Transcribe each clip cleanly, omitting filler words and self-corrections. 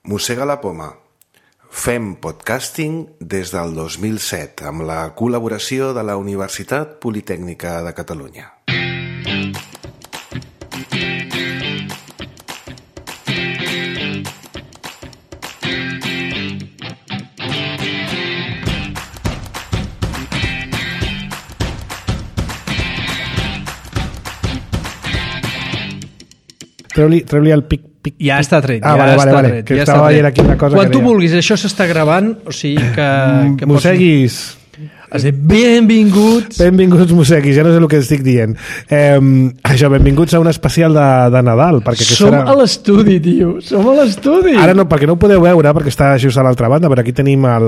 Mossega la poma. Fem podcasting des del 2007 amb la col·laboració de la Universitat Politècnica de Catalunya. Treu-li el pic. Ja està tret. Vale. Que estava veient aquí una cosa. Quan tu vulguis, això s'està gravant, o sigui que Mosseguis. Has dit benvinguts. Benvinguts, mosseguis, ja no sé el que estic dient. Això, benvinguts a un especial de Nadal. Som a l'estudi, tio. Som a l'estudi. Ara no, perquè no ho podeu veure, perquè està just a l'altra banda, però aquí tenim el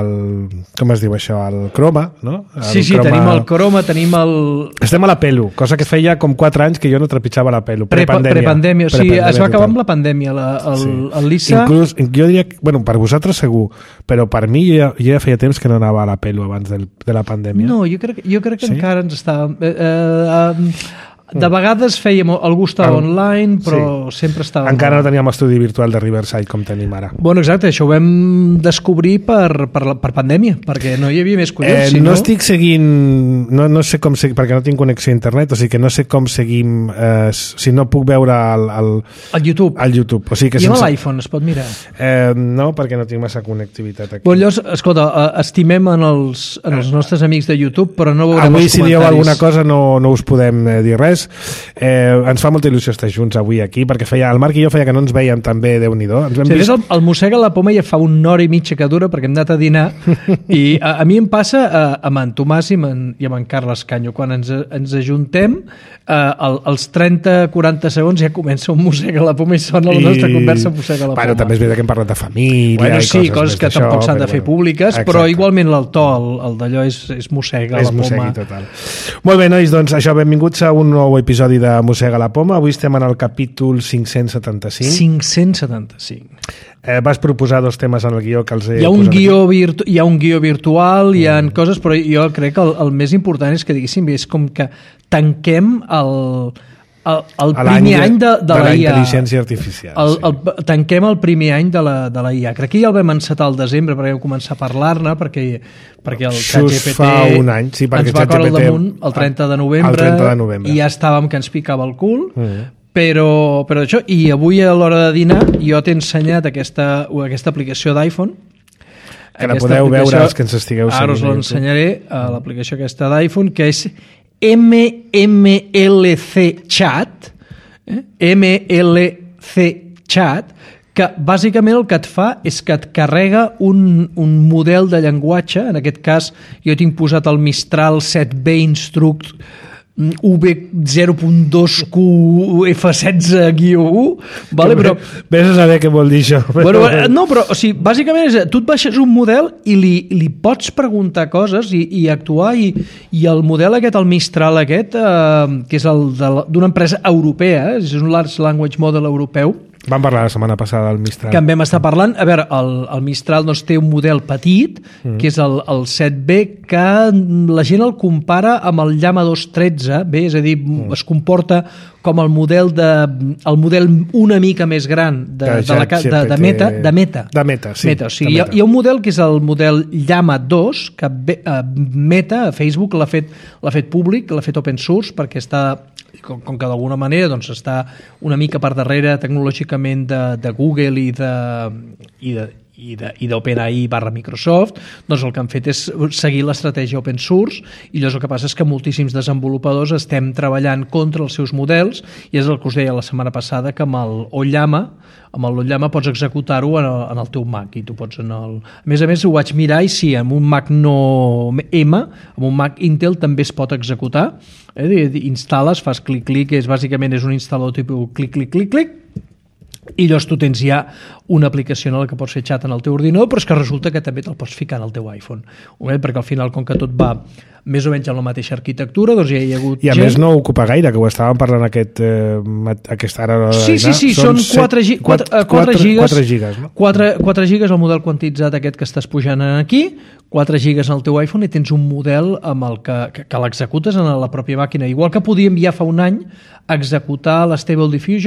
com es diu això? El croma, no? Sí, tenim el croma, tenim el... Estem a la pelo, cosa que feia com 4 anys que jo no trepitjava la pelo. Prepandèmia. O sigui, es va acabar amb la pandèmia. El Lissa... Inclús, jo diria, bueno, per vosaltres segur, però per mi jo ja feia temps que no anava a la pelo abans de la pandèmia. No, jo crec que encara ens estàvem... De vegades fèiem algú estava online, però sempre estava... Encara no teníem estudi virtual de Riverside com tenim ara. Bueno, exacte, això ho vam descobrir per pandèmia, perquè no hi havia més collons. No estic seguint... No sé com seguir, perquè no tinc connexió a internet, o sigui que no sé com seguim... si no puc veure al YouTube. Al YouTube. O sigui que I amb l'iPhone es pot mirar? No, perquè no tinc massa connectivitat aquí. Bueno, llavors, escolta, estimem en els nostres amics de YouTube, però no veurem avui, els comentaris. Avui, si dieu alguna cosa, no us podem dir res. Ens fa molta il·lusió estar junts avui aquí, perquè el Marc i jo feia que no ens veiem també, Déu-n'hi-do. El Mossega la poma ja fa una hora i mitja que dura perquè hem anat a dinar i a mi em passa amb en Tomàs i amb en Carles Canyo, quan ens ajuntem als 30-40 segons ja comença un Mossega la poma i sona la nostra conversa Mossega la poma. Bueno, també és veritat que hem parlat de família i coses que tampoc s'han de fer públiques, però igualment el to, el d'allò és Mossega la poma. És mossegui total. Molt bé, nois, doncs això, benvinguts a un nou episodi de Mossega la poma. Avui estem en el capítol 575. 575. Vas proposar 2 temes en el guió que els he hi ha un guió virtual, hi ha coses, però jo crec que el més important és que, diguéssim, és com que tanquem el primer any de la IA. Intel·ligència artificial. Tanquem el primer any de la IA. Crec que ja el vam encetar al desembre perquè vam començar a parlar-ne, perquè el ChatGPT fa un any, sí, ens va caure al damunt el 30 de novembre i ja estàvem que ens picava el cul. Però això, i avui a l'hora de dinar jo t'he ensenyat aquesta aplicació d'iPhone, que la podeu veure els que ens estigueu seguint. Ara us l'ensenyaré, l'aplicació aquesta d'iPhone, que és MLC Chat, MLC Chat, que bàsicament el que et fa és que et carrega un model de llenguatge. En aquest cas jo tinc posat el Mistral 7B Instruct V0.2QF16-1, vale? Però vés a saber què vol dir això. No, però o sigui, bàsicament tu et baixes un model i li pots preguntar coses i actuar, i el model aquest, el Mistral aquest, que és d'una empresa europea, és un Large Language Model europeu. Vam parlar la setmana passada del Mistral. Que en vam estar parlant. A veure, el Mistral doncs, té un model petit, que és el 7B, que la gent el compara amb el Llama 213, bé, és a dir, es comporta com el model una mica més gran de Meta. De Meta, sí. O sigui, hi ha un model que és el model Llama 2, que Meta, Facebook, l'ha fet públic, l'ha fet open source, perquè està, com que d'alguna manera doncs, està una mica per darrere tecnològicament de Google i d'OpenAI /Microsoft, doncs el que han fet és seguir l'estratègia open source, i llavors el que passa és que moltíssims desenvolupadors estem treballant contra els seus models, i és el que us deia la setmana passada, que amb el Llama pots executar-ho en el teu Mac, i tu pots a més a més ho vaig mirar, i sí, amb un Mac no M, amb un Mac Intel també es pot executar, instal·les, fas clic-clic, bàsicament és un instal·lador tipus clic-clic-clic-clic, i llavors tu tens ja una aplicació en la que pots fer xat en el teu ordinador, però és que resulta que també te'l pots ficar en el teu iPhone, perquè al final, com que tot va més o menys amb la mateixa arquitectura, doncs ja hi ha hagut gent... I a més no ocupa gaire, que ho estàvem parlant aquesta hora. Sí, són 4 gigas, no? 4 gigas el model quantitzat aquest que estàs pujant aquí, 4 gigas al teu iPhone, i tens un model amb el que l'executes en la pròpia màquina. Igual que podíem ja fa un any executar l'Stable Diffusion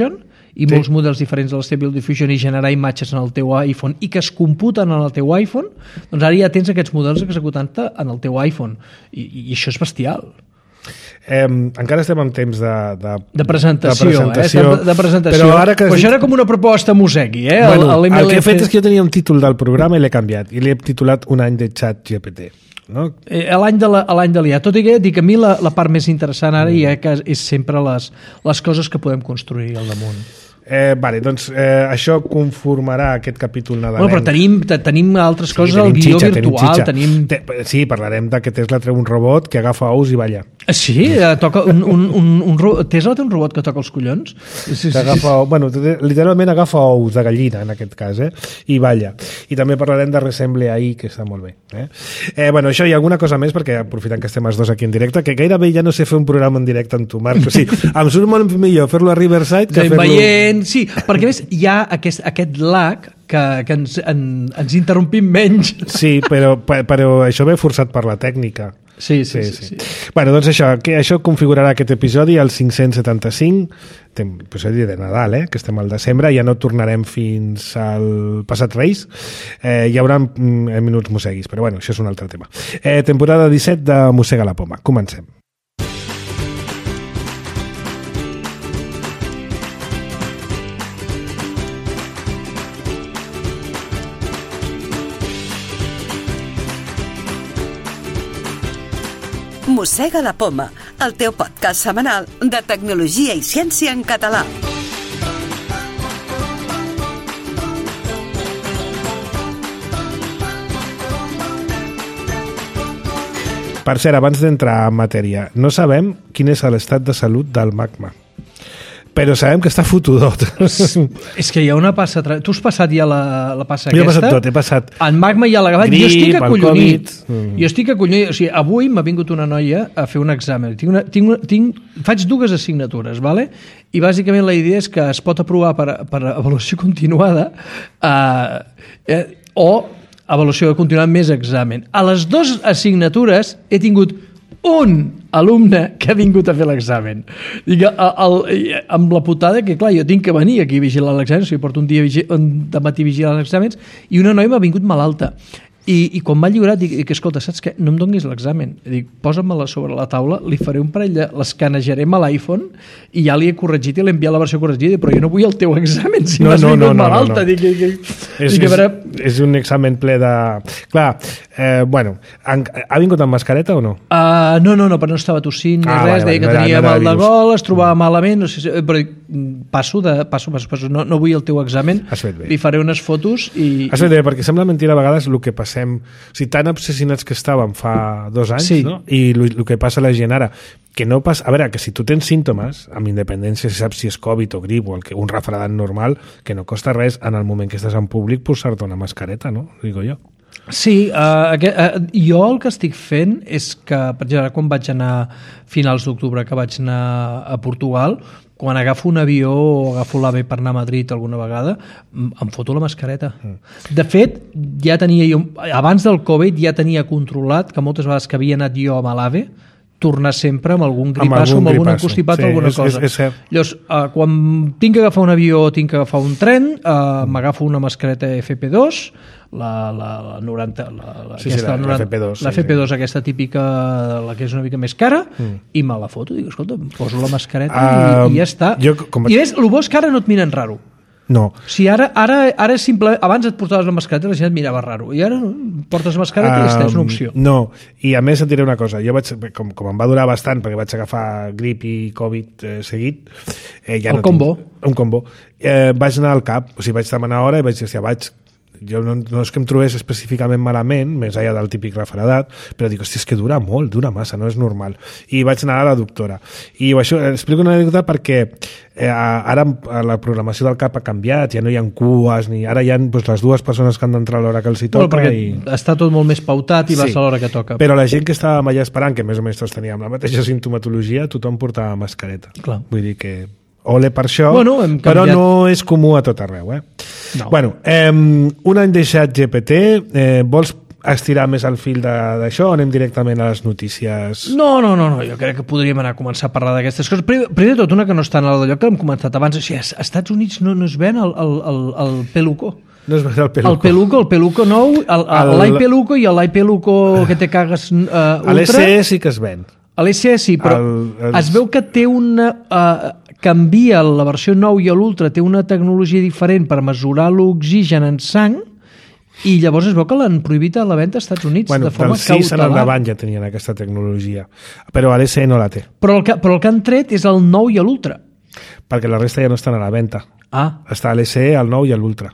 i molts models diferents de la Stable Diffusion i generar imatges en el teu iPhone i que es computen en el teu iPhone, doncs ara ja tens aquests models executant-te en el teu iPhone i això és bestial. Encara estem en temps de presentació. Però ara que això era com una proposta Mosegui, el que he fet és que jo tenia un títol del programa i l'he canviat i l'he titulat Un any de xat GPT, no? L'any de l'IA, tot i que dic, a mi la part més interessant ara ja que és sempre les coses que podem construir al damunt. Vale, doncs això conformarà aquest capítol nadalenc. Però tenim altres coses al guió virtual. Sí, parlarem de que Tesla treu un robot que agafa ous i balla. Sí? Toca Tesla té un robot que toca els collons? Sí. Bueno, literalment agafa ous de gallina, en aquest cas, i balla. I també parlarem de Resemble AI, que està molt bé. Bueno, això hi ha alguna cosa més, perquè aprofitant que estem els dos aquí en directe, que gairebé ja no sé fer un programa en directe amb tu, Marc. O sigui, em surt molt millor fer-lo a Riverside que fer-lo... Sí, perquè a més hi ha aquest lag que ens interrompim menys. Sí, però això ve forçat per la tècnica. Sí. Bueno, doncs això configurarà aquest episodi, el 575, episodi de Nadal, que estem al desembre, ja no tornarem fins al passat Reis, hi haurà minuts mosseguis, però bueno, això és un altre tema. Temporada 17 de Mossega la Poma. Comencem. Mossega la Poma, el teu podcast setmanal de tecnologia i ciència en català. Per cert, abans d'entrar en matèria, no sabem quin és l'estat de salut del Magma, però sabem que està fotudot. És que hi ha una passa... Tu has passat ja la passa aquesta? Jo he passat tot, he passat... En Magma ja l'ha agafat. Grip, jo estic acollonit. O sigui, avui m'ha vingut una noia a fer un examen. Faig 2 assignatures, ¿vale? I bàsicament la idea és que es pot aprovar per avaluació continuada o avaluació continuada més examen. A les 2 assignatures he tingut un alumne que ha vingut a fer l'examen. Amb la putada que, clar, jo tinc que venir aquí a vigilar l'examen, o sigui, porto un dia de matí vigilant els exàmens, i una noia m'ha vingut malalta. I quan m'ha lliurat, dic, escolta, saps què? No em donis l'examen. Dic, posa-me-la sobre la taula, li faré un parell l'escanejarem a l'iPhone i ja li he corregit i l'he enviat la versió corregida, però jo no vull el teu examen si m'has vingut malalta. És un examen ple de... Clar, bueno, ha vingut amb mascareta o no? No, però no estava tossint ni res, deia que tenia mal de gol, es trobava malament, però passo, no vull el teu examen, li faré unes fotos i... Has fet bé, perquè sembla mentira a vegades el que passa. O sigui, tan obsessionats que estàvem fa 2 anys, sí. No? I el que passa a la gent ara, que no passa... A veure, que si tu tens símptomes, amb independència si saps si és Covid o grip o un refredat normal, que no costa res en el moment que estàs en públic posar-te una mascareta, no? Digo jo. Sí, jo el que estic fent és que, per exemple, quan vaig anar a finals d'octubre, que vaig anar a Portugal, quan agafo un avió o agafo l'AVE per anar a Madrid alguna vegada, em foto la mascareta. De fet, ja tenia jo, abans del Covid ja tenia controlat que moltes vegades que havia anat jo amb l'AVE, tornar sempre amb algun gripasso, amb algun constipat o alguna cosa. Llavors, quan tinc que agafar un avió o tinc que agafar un tren, m'agafo una mascareta FP2, la 90, la FP2, la FP2 aquesta típica, la que és una mica més cara, i me la foto, dic, escolta, em poso la mascareta i ja està. I ves, el bo és que ara no et miren raro. No. Si ara és simplement... Abans et portaves la mascareta i la gent et mirava raro. I ara portes mascareta i és una opció. No. I a més et diré una cosa. Jo vaig, com em va durar bastant, perquè vaig agafar grip i Covid seguit... Ja un combo. Vaig anar al CAP, o sigui, vaig demanar hora i vaig dir, jo no és que em trobés específicament malament, més allà del típic refredat, però dic, hòstia, és que dura molt, dura massa, no és normal. I vaig anar a la doctora. I això, explico una anècdota perquè ara la programació del CAP ha canviat, ja no hi ha cues, ara hi ha les 2 persones que han d'entrar a l'hora que els hi toca. Perquè està tot molt més pautat i vas a l'hora que toca. Però la gent que estàvem allà esperant, que més o menys tots teníem la mateixa sintomatologia, tothom portava mascareta. Clar. Vull dir que... Ole per això, però no és comú a tot arreu. No. Bueno, un any de xat GPT, vols estirar més el fil d'això o anem directament a les notícies? No, jo crec que podríem anar a començar a parlar d'aquestes coses. Primer de tot, una que no està en el lloc que hem comentat abans, o sigui, als Estats Units no es ven el Peluco. No es ven el Peluco. El Peluco nou, l'iPeluco i l'iPeluco que te cagues ultra. A l'SE sí que es ven. A l'SE sí, però es veu que té una... canvia la versió 9 i l'Ultra, té una tecnologia diferent per mesurar l'oxigen en sang, i llavors es veu que l'han prohibit a la venda als Estats Units de forma cautelar. Del 6 en endavant ja tenien aquesta tecnologia, però a l'SE no la té. Però el que han tret és el 9 i l'Ultra. Perquè la resta ja no estan a la venda. Està a l'SE, el 9 i l'Ultra.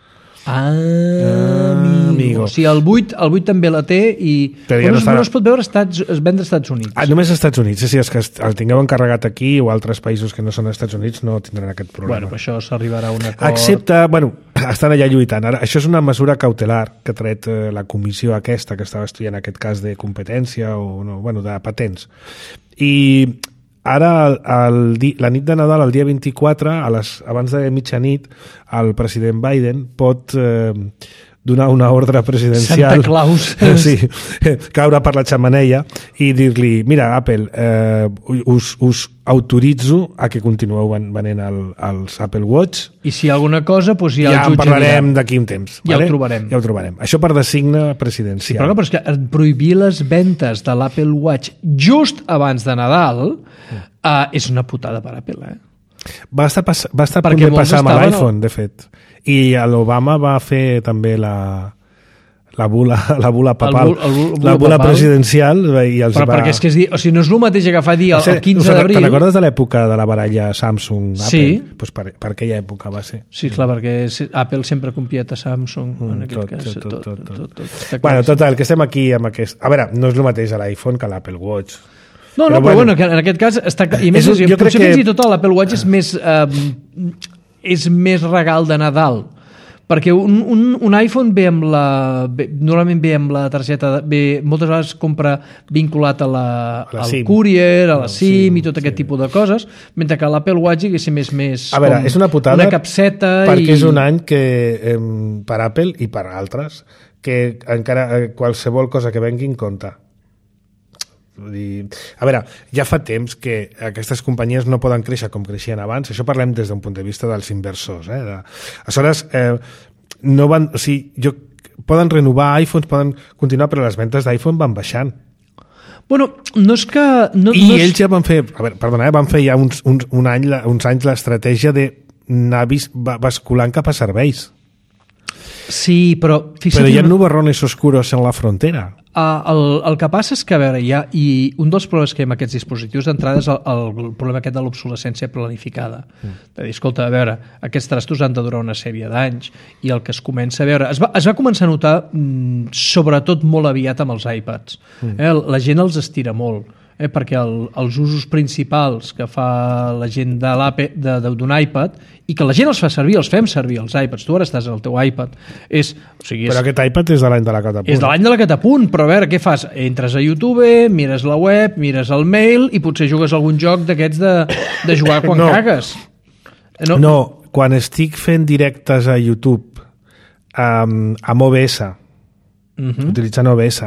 Amigo. O sigui, el 8 també la té i ja no es pot veure es vendre als Estats Units. Només als Estats Units, sí, és que el tingueu encarregat aquí o altres països que no són als Estats Units no tindran aquest problema. Bueno, això s'arribarà a un acord. Excepte, estan allà lluitant. Ara, això és una mesura cautelar que ha tret la comissió aquesta que estava estudiant aquest cas de competència o de patents. I ara, la nit de Nadal, el dia 24, abans de mitjanit, el president Biden pot donar una ordre presidencial... Santa Claus. Sí, caure per la xemeneia i dir-li, mira, Apple, us autoritzo a que continueu venent els Apple Watch. I si hi ha alguna cosa, doncs ja en parlarem d'aquí un temps. Ja ho trobarem. Ja ho trobarem. Això per designe presidencial. Sí, però és que prohibir les ventes de l'Apple Watch just abans de Nadal és una putada per Apple, Va estar a punt de passar amb l'iPhone, de fet. I l'Obama va fer també la bula papal, la bula presidencial. Però perquè és que no és el mateix agafar dir el 15 d'abril... Te'n recordes de l'època de la baralla Samsung-Apple? Sí. Pues per aquella època va ser. Sí, clar, perquè Apple sempre ha copiat a Samsung. En aquest cas, tot. Bueno, total, que estem aquí amb aquest... A veure, no és el mateix l'iPhone que l'Apple Watch. No, però bueno, que en aquest cas està... I més, potser fins i tot l'Apple Watch és més regal de Nadal, perquè un iPhone normalment ve amb la targeta, moltes vegades compra vinculat al courier, a la SIM i tot aquest tipus de coses, mentre que l'Apple Watch és més a veure, és una putada, una capseta perquè és un any que per Apple i per altres que encara qualsevol cosa que vengui compta. A veure, ja fa temps que aquestes companyies no poden créixer com creixien abans. Això parlem des d'un punt de vista dels inversors. Aleshores, no van, poden renovar iPhones, poden continuar, però les ventes d'iPhone van baixant. Bueno, no és que... ells ja van fer, van fer ja uns anys l'estratègia d'anar basculant cap a serveis. Sí, però... Però hi ha nubarrones oscuros en la frontera. El que passa és que, a veure, i un dels problemes que hi ha amb aquests dispositius d'entrada és el problema aquest de l'obsolescència planificada. De dir, escolta, a veure, aquests trastos han de durar una sèrie d'anys i el que es comença a veure... Es va començar a notar, sobretot molt aviat amb els iPads. La gent els estira molt. Perquè els usos principals que fa la gent d'un iPad i que la gent els fa servir, els fem servir els iPads, tu ara estàs al teu iPad però aquest iPad és de l'any de la catapunt. És de l'any de la catapunt, però a veure, què fas? Entres a YouTube, mires la web, mires el mail i potser jugues algun joc d'aquests de jugar quan cagues. No, quan estic fent directes a YouTube amb OBS, utilitzant OBS,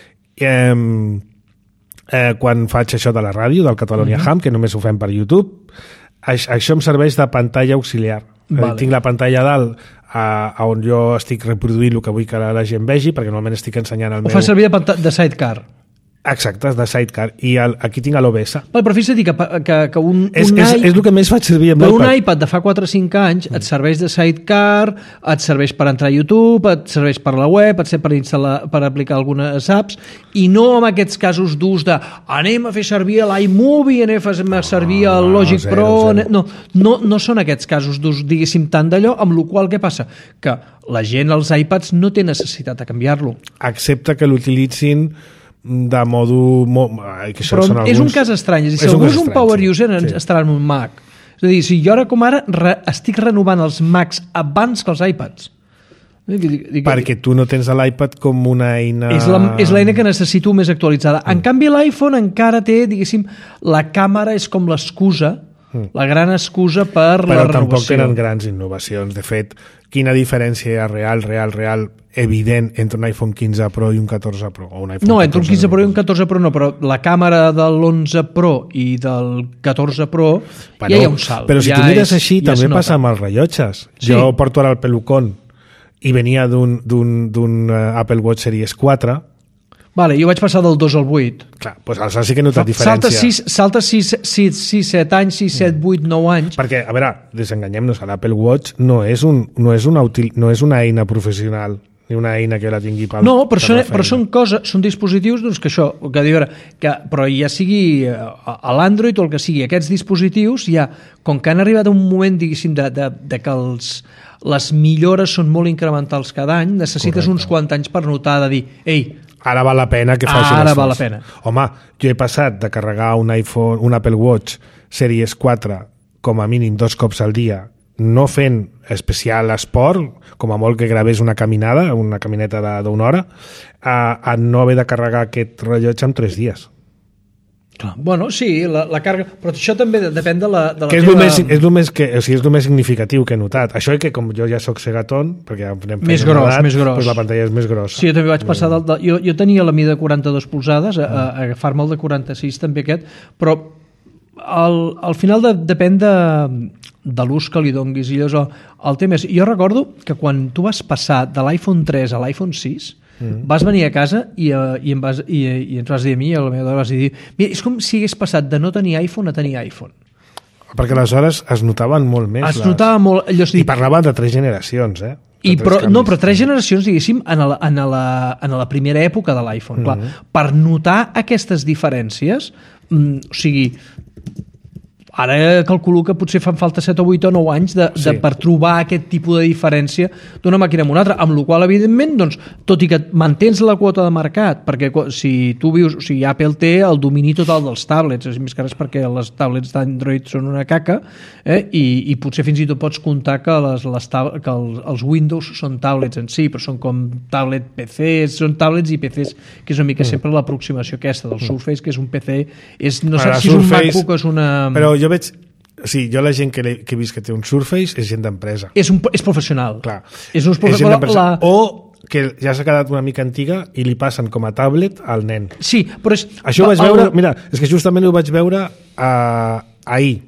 quan faig això de la ràdio, del Catalonia Ham, que només ho fem per YouTube, això em serveix de pantalla auxiliar. Tinc la pantalla dalt on jo estic reproduint el que vull que la gent vegi, perquè normalment estic ensenyant el meu... Ho fa servir de sidecar. Exacte, de sidecar. I aquí tinc l'OBS. Però fixa't que un és el que més faig servir amb l'iPad. Un iPad de fa 4 o 5 anys et serveix de sidecar, et serveix per entrar a YouTube, et serveix per la web, et serveix per aplicar algunes apps, i no en aquests casos d'ús de anem a fer servir l'iMovie, anem a fer servir el Logic Pro... No són aquests casos d'ús, diguéssim, tant d'allò, amb la qual què passa? Que la gent, els iPads, no té necessitat de canviar-lo. Excepte que l'utilitzin de modo... Però és un cas estrany. Si algú és un power user, estarà en un Mac. És a dir, si jo ara com ara estic renovant els Macs abans que els iPads. Perquè tu no tens l'iPad com una eina... És l'eina que necessito més actualitzada. En canvi, l'iPhone encara té, diguéssim, la càmera és com l'excusa, la gran excusa per la renovació. Però tampoc tenen grans innovacions. De fet, quina diferència hi ha real, evident entre un iPhone 15 Pro i un 14 Pro? O un iPhone No, entre un 15 Pro i un 14 Pro no, però la càmera de l'11 Pro i del 14 Pro ja hi ha un salt. Però si ja tu mires així, també passa amb els rellotges. Sí. Jo porto ara el Pelucon i venia d'un Apple Watch Series 4. Vale, jo vaig passar del 2 al 8. Clar, doncs aleshores sí que he notat diferència. Salta 6, 7 anys, 6, 7, 8, 9 anys. Perquè, a veure, desenganyem-nos, l'Apple Watch no és una eina professional ni una eina que la tingui pel... No, però són dispositius doncs, que això, però ja sigui a l'Android o el que sigui, aquests dispositius ja, com que han arribat a un moment, diguéssim, de que les millores són molt incrementals cada any, necessites uns quants anys per notar de dir, ei, ara val la pena que faci ara val la pena. Home, jo he passat de carregar un Apple Watch Series 4 com a mínim 2 cops al dia, no fent especial esport, com a molt que gravés una camineta d'una hora, a no haver de carregar aquest rellotge en 3 dies. Clar. Bueno, sí, la càrrega... Però això també depèn de la que és el més significatiu que he notat. Això és que com jo ja soc segatón, perquè anem més gros. Doncs la pantalla és més grossa. Sí, jo també vaig passar jo tenia la mida de 42 polzades, a agafar-me el de 46 també aquest, però al final depèn de l'ús que li donguis. I el tema és, jo recordo que quan tu vas passar de l'iPhone 3 a l'iPhone 6, vas venir a casa i ens vas dir a mi i a la meva dona vas dir, mira, és com si hagués passat de no tenir iPhone a tenir iPhone. Perquè aleshores es notaven molt més. Notava molt... I parlaven de 3 generacions, però 3 generacions, diguéssim, en la primera època de l'iPhone. Clar, per notar aquestes diferències, o sigui, ara calculo que potser fan falta 7 o 8 o 9 anys per trobar aquest tipus de diferència d'una màquina amb una altra, amb la qual evidentment, doncs, tot i que mantens la quota de mercat, perquè si tu vius, o sigui, Apple té el domini total dels tablets, és més que res perquè les tablets d'Android són una caca, i potser fins i tot pots comptar que els Windows són tablets en si, però són com tablet PCs, són tablets i PCs, que és una mica sempre l'aproximació aquesta del Surface, que és un PC, no sé si és un MacBook o és una... Però jo veig... Sí, jo la gent que he vist que té un Surface és gent d'empresa. És professional. Clar. És gent d'empresa. O que ja s'ha quedat una mica antiga i li passen com a tablet al nen. Sí, però és... Això ho vaig veure... Mira, és que justament ho vaig veure ahir,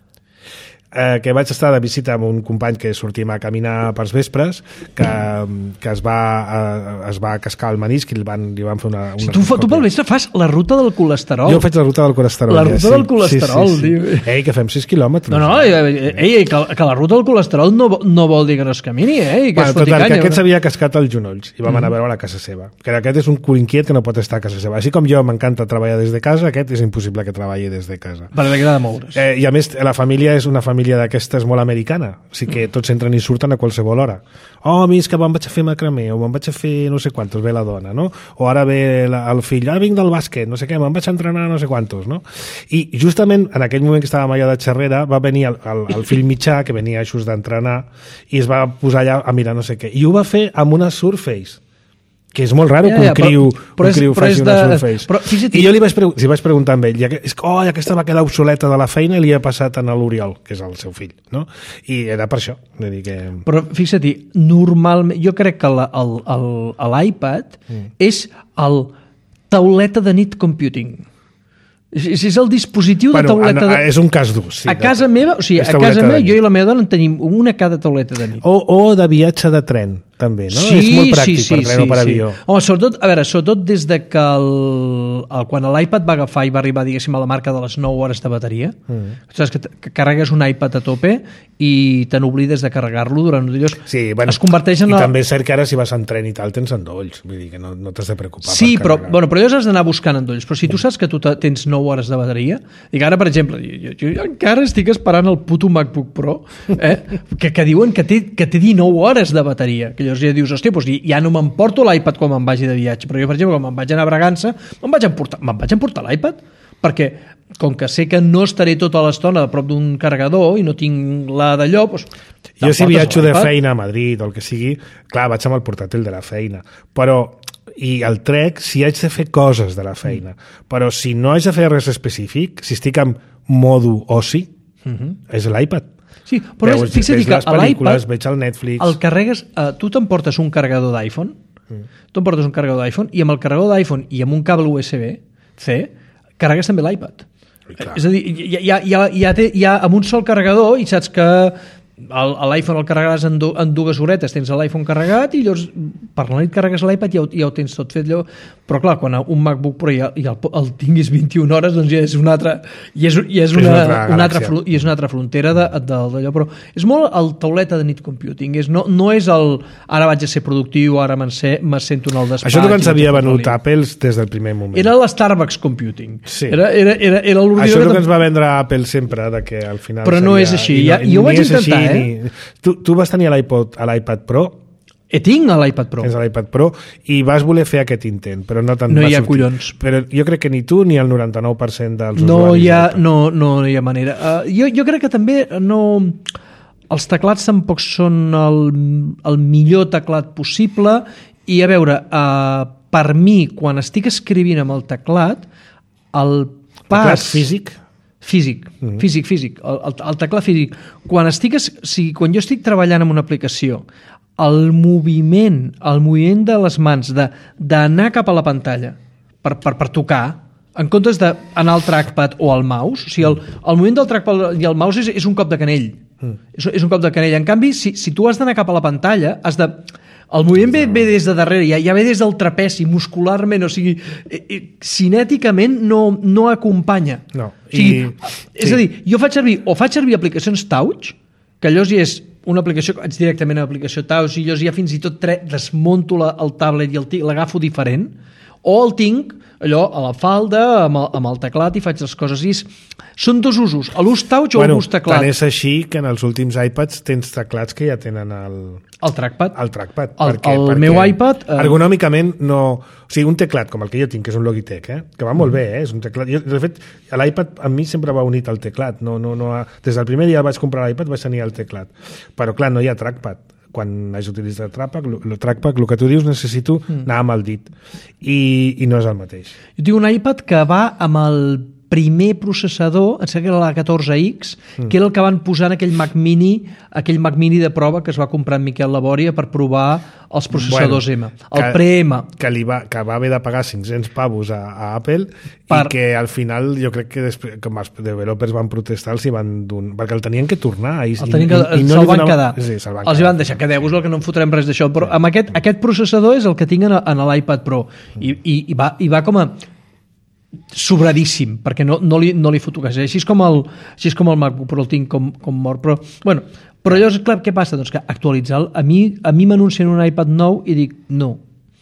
que vaig estar de visita amb un company que sortim a caminar pels vespres, que es va cascar el menisc i li van fer una tu pel vespre fas la ruta del colesterol. Jo faig la ruta del colesterol. La ruta del colesterol, sí. Ei, que fem 6 quilòmetres. No, que la ruta del colesterol no vol dir que no es camini, que es foti canya. Que aquest s'havia cascat els genolls i vam anar a veure a la casa seva. Que aquest és un cul inquiet que no pot estar a casa seva. Així com jo m'encanta treballar des de casa, aquest és impossible que treballi des de casa. Perquè li agrada moure's. I a més, la família és una família d'aquestes molt americana, o sigui que tots entren i surten a qualsevol hora. A mi és que me'n vaig a fer macramé, o me'n vaig a fer no sé quantos, ve la dona, no? O ara ve el fill, ara vinc del bàsquet, no sé què, me'n vaig a entrenar no sé quantos, no? I justament en aquell moment que estàvem allà de xerrera va venir el fill mitjà, que venia just d'entrenar, i es va posar allà a mirar no sé què. I ho va fer amb una Surface, que és molt raro que un criu faci una Surface. I jo li vaig preguntar amb ell, aquesta va quedar obsoleta de la feina i li ha passat a l'Oriol, que és el seu fill, no? I era per això. Però fixa't-hi, normalment, jo crec que l'iPad és el tauleta de nit computing. És el dispositiu de tauleta de... És un cas dur, sí. A casa meva, o sigui, jo i la meva dona en tenim una cada tauleta de nit. O de viatge de tren, també, no? És molt pràctic per tren o per avió. Home, sobretot des de que quan l'iPad va agafar i va arribar, diguéssim, a la marca de les 9 hores de bateria, saps que carregues un iPad a tope i te n'oblides de carregar-lo durant un sí, bueno, es converteix en... I també és cert que ara si vas en tren i tal tens endolls, vull dir que no t'has de preocupar. Sí, però llavors has d'anar buscant endolls, però si tu saps que tu tens 9 hores de bateria, dic ara, per exemple, jo encara estic esperant el puto MacBook Pro, que diuen que té 19 hores de bateria, que llavors ja dius, hòstia, doncs ja no m'emporto l'iPad quan me'n vagi de viatge, però jo, per exemple, quan me'n vaig anar a Bragança, me'n vaig emportar l'iPad, perquè com que sé que no estaré tota l'estona a prop d'un carregador i no tinc la d'allò, doncs... Jo si viatjo de feina a Madrid o el que sigui, clar, vaig amb el portàtil de la feina, però i el trec si haig de fer coses de la feina, però si no haig de fer res específic, si estic en modo oci, és l'iPad. Sí, però fixa't que a l'iPad veig el Netflix... el carregues, tu t'emportes un carregador d'iPhone, i amb el carregador d'iPhone i amb un cable USB-C carregues també l'iPad. És a dir, ja amb un sol carregador i saps que l'iPhone el carregaràs en 2 horetes, tens l'iPhone carregat i llavors per la nit carregues l'iPad i ja ho tens tot fet. Però clar, quan un MacBook Pro ja el tinguis 21 hores, doncs ja és una altra és una altra frontera d'allò. Però és molt el tauleta de nit computing, no és el ara vaig a ser productiu, ara me sento en el despatx. Això és el que ens havia venut Apple des del primer moment. Era l'Starbucks computing. Sí. Era l'ordinador. Això és el que ens va vendre Apple sempre, que al final però no és així. Jo ho vaig intentar, Tu vas tenir l'iPad Pro? Tinc l'iPad Pro. Tens l'iPad Pro i vas voler fer aquest intent, però no te'n va sortir. No hi ha collons. Però jo crec que ni tu ni el 99% dels usuaris. No hi ha manera. Jo crec que també els teclats tampoc són el millor teclat possible i a veure, per mi, quan estic escrivint amb el teclat, el pas... Teclat físic? Físic, el teclat físic. Quan jo estic treballant en una aplicació, el moviment de les mans, d'anar cap a la pantalla per tocar, en comptes d'anar al trackpad o al mouse, o sigui, el moviment del trackpad i el mouse és un cop de canell. És un cop de canell. En canvi, si tu has d'anar cap a la pantalla, el moviment ve des de darrere, ja ve des del trapeci, muscularment, o sigui, cinèticament no acompanya. No. És a dir, jo faig servir aplicacions touch, que allò ja és una aplicació, vaig directament a l'aplicació touch i llavors ja fins i tot desmunto el tablet i l'agafo diferent, o el tinc allò a la falda amb el teclat i faig les coses. Són 2 usos, l'ús touch o l'ús teclat. Tant és així que en els últims iPads tens teclats que ja tenen el trackpad. El meu iPad... Ergonòmicament no... O sigui, un teclat com el que jo tinc, que és un Logitech, que va molt bé, és un teclat... De fet, l'iPad a mi sempre va unit al teclat. Des del primer dia que vaig comprar l'iPad vaig tenir el teclat. Però clar, no hi ha trackpad. Quan hagi utilitzat el trackpad, el que tu dius, necessito anar amb el dit. I no és el mateix. Jo tinc un iPad que va amb el primer processador, em sembla que era la 14X, que era el que van posar en aquell Mac Mini de prova que es va comprar en Miquel Labòria per provar els processadors M. El pre-M. Que va haver de pagar 500 pavos a Apple i que al final jo crec que després, com els developers van protestar, perquè el tenien que tornar. Se'l van quedar. Els hi van deixar, quedeu-vos que no en fotrem res d'això. Però amb aquest processador és el que tinc en l'iPad Pro. I va com a sobradíssim, perquè no li foto cas. Així és com el MacBook Pro, el tinc com mort. Però llavors, clar, què passa? Doncs que actualitzar, a mi m'anuncien un iPad nou i dic no.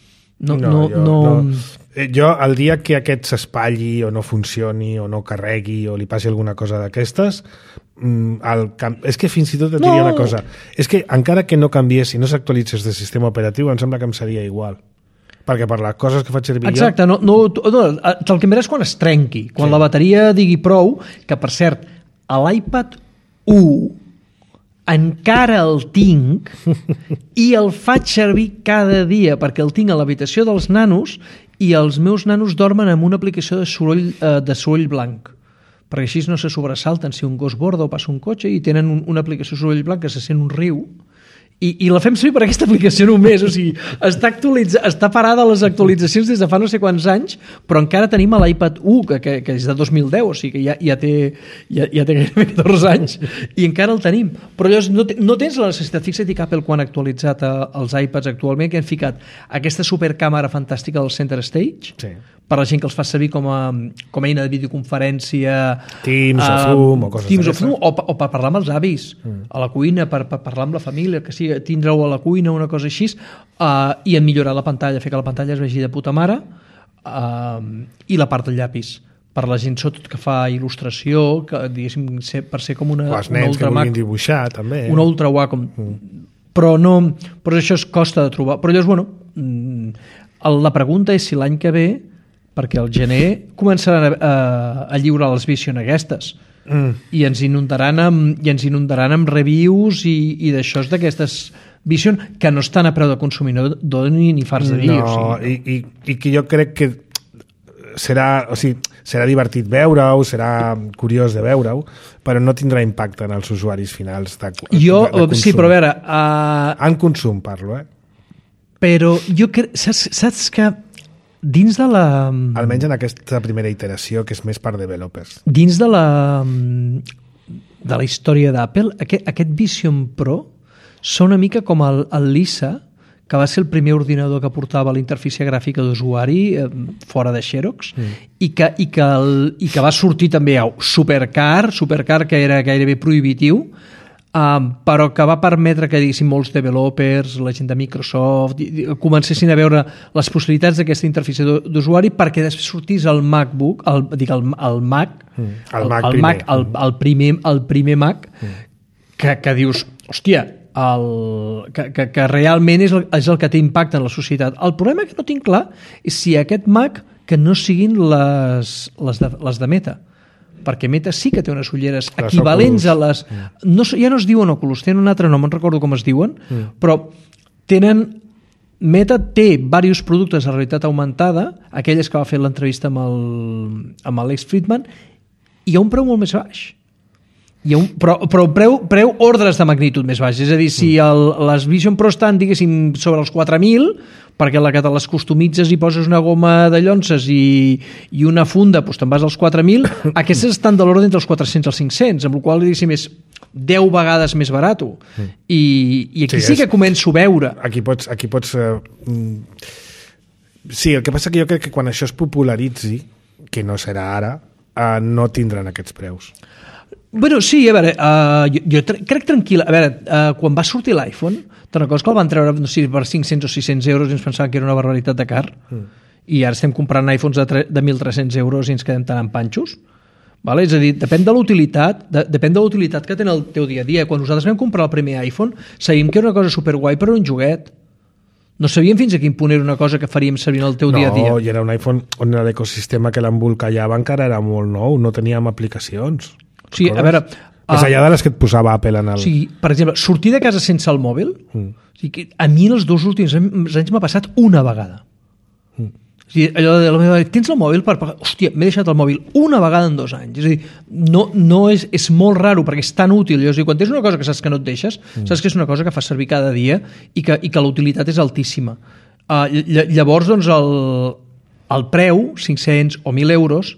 Jo, el dia que aquest s'espatlli o no funcioni o no carregui o li passi alguna cosa d'aquestes, és que fins i tot et diria una cosa, és que encara que no canviés, no s'actualitzés de sistema operatiu, em sembla que em seria igual. Perquè per les coses que faig servir Exacte, el que em veràs quan es trenqui, quan la bateria digui prou, que per cert, a l'iPad 1 encara el tinc i el faig servir cada dia perquè el tinc a l'habitació dels nanos i els meus nanos dormen amb una aplicació de soroll blanc, perquè així no se sobresalten si un gos borda o passa un cotxe i tenen una aplicació de soroll blanc que se sent un riu. I la fem servir per aquesta aplicació només, o sigui, està parada les actualitzacions des de fa no sé quants anys, però encara tenim l'iPad 1, que és de 2010, o sigui que ja té gairebé 14 anys, i encara el tenim. Però llavors no tens la necessitat. Fixa't que Apple, quan ha actualitzat els iPads actualment, que han ficat aquesta supercàmera fantàstica del Center Stage, per la gent que els fa servir com a eina de videoconferència, Teams o Zoom o coses d'aquestes. O per parlar amb els avis, a la cuina, per parlar amb la família, que sigui tindre-ho a la cuina, una cosa així, i en millorar la pantalla, fer que la pantalla es vegi de puta mare, i la part del llapis. Per la gent sobretot que fa il·lustració, que diguéssim, per ser com una els nens que vulguin dibuixar, també. Una ultra Wacom. Però això es costa de trobar. Però llavors, la pregunta és si l'any que ve, perquè al gener començaran a lliurar les Vision aquestes, i ens inundaran amb reviews i d'això, d'aquestes Vision que no estan a preu de consumidor ni fars de dir. I que jo crec que serà, o sigui, serà divertit veure-ho, serà curiós de veure-ho, però no tindrà impacte en els usuaris finals de consum. Sí, però a veure... En consum parlo, Però jo crec... Saps que dins de la... Almenys en aquesta primera iteració, que és més per developers. Dins de la història d'Apple, aquest Vision Pro són una mica com el Lisa, que va ser el primer ordinador que portava la interfície gràfica d'usuari fora de Xerox, i que va sortir també supercar, que era gairebé prohibitiu, però que va permetre que molts developers, la gent de Microsoft, comencessin a veure les possibilitats d'aquesta interfície d'usuari, perquè després sortís el MacBook, el Mac, el primer Mac, que dius, hòstia, que realment és el que té impacte en la societat. El problema que no tinc clar és si aquest Mac que no siguin les de Meta, perquè Meta sí que té unes ulleres equivalents a les... Ja no es diuen Oculus, tenen un altre nom, no recordo com es diuen, però Meta té diversos productes de realitat augmentada, aquelles que va fer l'entrevista amb l'Alex Friedman, i hi ha un preu molt més baix. Però preu ordres de magnitud més baix, és a dir, si les Vision Pro estan, diguéssim, sobre els 4.000, perquè la que te les customitzes i poses una goma de llonces i una funda, doncs te'n vas als 4.000, aquestes estan de l'ordre entre els 400 i els 500, amb la qual cosa, diguéssim, és 10 vegades més barat. I aquí sí que començo a veure. Aquí pots... Sí, el que passa que jo crec que quan això es popularitzi, que no serà ara, no tindran aquests preus. Bueno, sí, a veure, jo crec tranquil. A veure, quan va sortir l'iPhone, te'n recordes que el van treure, no sé, per 500 o 600 euros i ens pensaven que era una barbaritat de car? I ara estem comprant iPhones de 1.300 euros i ens quedem tan en panxos? Vale? És a dir, depèn de la utilitat que té el teu dia a dia. Quan nosaltres vam comprar el primer iPhone, sabíem que era una cosa superguai, però era un joguet. No sabíem fins a quin punt era una cosa que faríem servir en el teu dia a dia. No, i era un iPhone on l'ecosistema que l'embolcallava encara era molt nou, no teníem aplicacions. Sí, a veure... Més allà de les que et posava Apple en el... Sí, per exemple, sortir de casa sense el mòbil, o sigui, a mi en els 2 últims anys m'ha passat una vegada. O sigui, allò de la meva... Tens el mòbil per pagar? Hòstia, m'he deixat el mòbil una vegada en 2 anys. És a dir, és molt raro perquè és tan útil. O sigui, quan tens una cosa que saps que no et deixes, saps que és una cosa que fas servir cada dia i que la utilitat és altíssima. Llavors, doncs, el preu, 500 o 1.000 euros,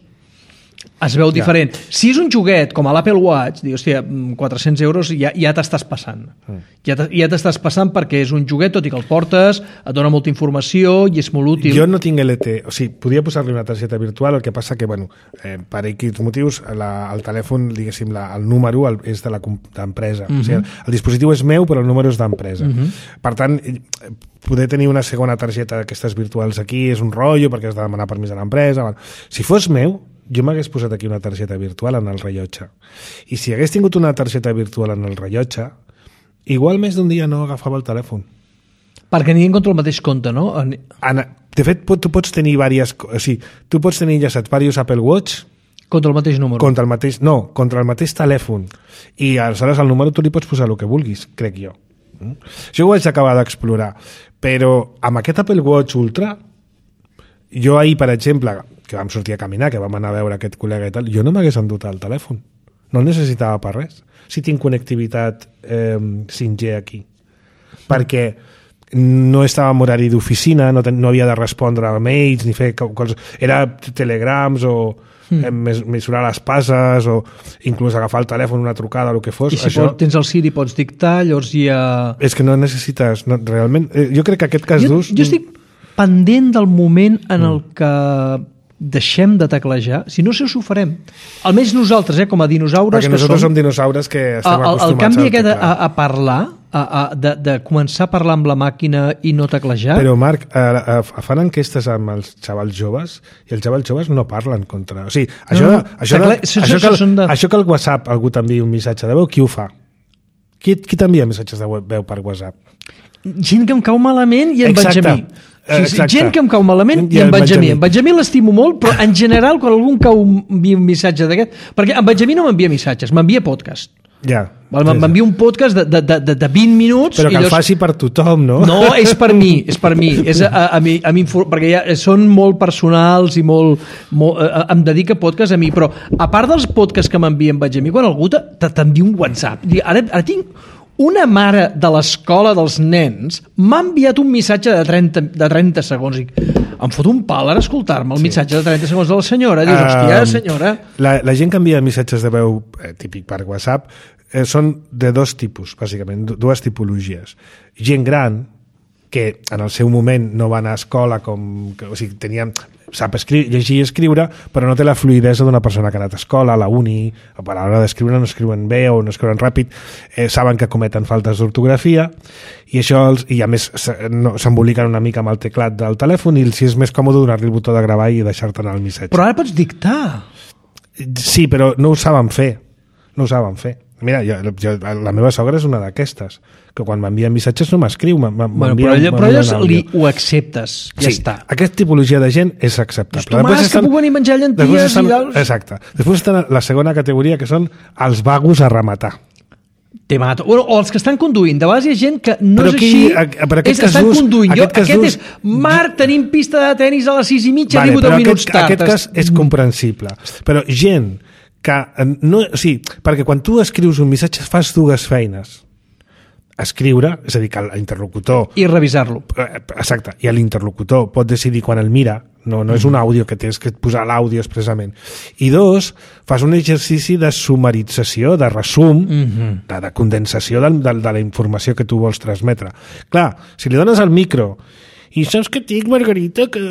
es veu diferent. Si és un joguet com a l'Apple Watch, dius, hòstia, 400 euros ja t'estàs passant. Ja t'estàs passant perquè és un joguet, tot i que el portes, et dona molta informació i és molt útil. Jo no tinc LTE, o sigui, podia posar-li una targeta virtual, el que passa que, bueno, per aquests motius, el telèfon, diguéssim, el número és de l'empresa. O sigui, el dispositiu és meu, però el número és d'empresa. Per tant, poder tenir una segona targeta d'aquestes virtuals aquí és un rotllo perquè has de demanar permís a l'empresa. Si fos meu, jo m'hagués posat aquí una targeta virtual en el rellotge. I si hagués tingut una targeta virtual en el rellotge, igual més d'un dia no agafava el telèfon. Perquè ningú contra el mateix compte, no? De fet, tu pots tenir tu pots tenir enllaçats diversos Apple Watch contra el mateix número. Contra el mateix telèfon. I aleshores el número tu li pots posar el que vulguis, crec jo. Això ho vaig acabar d'explorar. Però amb aquest Apple Watch Ultra, jo ahir, per exemple, que vam sortir a caminar, que vam anar a veure aquest col·lega i tal, jo no m'hagués endut el telèfon. No el necessitava per res. Si tinc connectivitat 5G aquí. Perquè no estava en horari d'oficina, no havia de respondre a mails, ni fer coses. Era telegrams o mesurar les passes o inclús agafar el telèfon, una trucada, el que fos. I si tens el Siri pots dictar, llavors ja... És que no necessites... realment, jo crec que aquest cas d'ús... Jo estic pendent del moment en el que deixem de teclejar, si no sé si ho farem. Almenys nosaltres, com a dinosaures perquè nosaltres som dinosaures que estem acostumats el canvi aquest a parlar, de començar a parlar amb la màquina i no teclejar... Però, Marc, fan enquestes amb els xavals joves i els xavals joves no parlen contra... O sigui, això que el WhatsApp algú t'envia un missatge de veu, qui ho fa? Qui t'envia missatges de veu per WhatsApp? Gent que em cau malament i en Benjamí. Exacte. Gent que em cau malament i en Benjamí. En Benjamí l'estimo molt, però en general quan algú em cau envia un missatge d'aquest... Perquè en Benjamí no m'envia missatges, m'envia podcast. Ja. M'envia un podcast de 20 minuts... Però que el faci per tothom, no? No, és per mi. És a mi perquè ja són molt personals i molt em dedica podcast a mi, però a part dels podcasts que m'envien vaig a mi, quan algú t'envia un WhatsApp, ara tinc una mare de l'escola dels nens m'ha enviat un missatge de 30 segons i em fot un pal ara escoltar-me el missatge de 30 segons de la senyora. Dius, hòstia, senyora... La gent que envia missatges de veu típic per WhatsApp són de dos tipus, bàsicament, dues tipologies. Gent gran, que en el seu moment no va anar a escola o sigui, sap llegir i escriure, però no té la fluïdesa d'una persona que ha anat a escola, a la uni, a l'hora d'escriure no escriuen bé o no escriuen ràpid, saben que cometen faltes d'ortografia i a més s'emboliquen una mica amb el teclat del telèfon i si és més còmode donar-li el botó de gravar i deixar-te anar el missatge. Però ara pots dictar. Sí, però no ho saben fer. Mira, la meva sogra és una d'aquestes, que quan m'envia missatges no m'escriu, però ella ho acceptes, ja està. Aquesta tipologia de gent és acceptable. Tomàs, que puc venir a menjar llenties i daus... Exacte. Després està la segona categoria, que són els vagos a rematar. Te mato. O els que estan conduint. De vegades hi ha gent que no però és així, estan conduint. Aquest és, Marc, tenim pista de tenis a les 6:30, arribo 10 minuts tard. Aquest cas és comprensible. Però gent que no, o sigui, perquè quan tu escrius un missatge fas dues feines. Escriure, és a dir, que l'interlocutor... I revisar-lo. Exacte, i l'interlocutor pot decidir quan el mira, no és un àudio que tens que posar l'àudio expressament. I dos, fas un exercici de sumarització, de resum, de condensació de la informació que tu vols transmetre. Clar, si li dones al micro i saps que tinc, Margarita, que...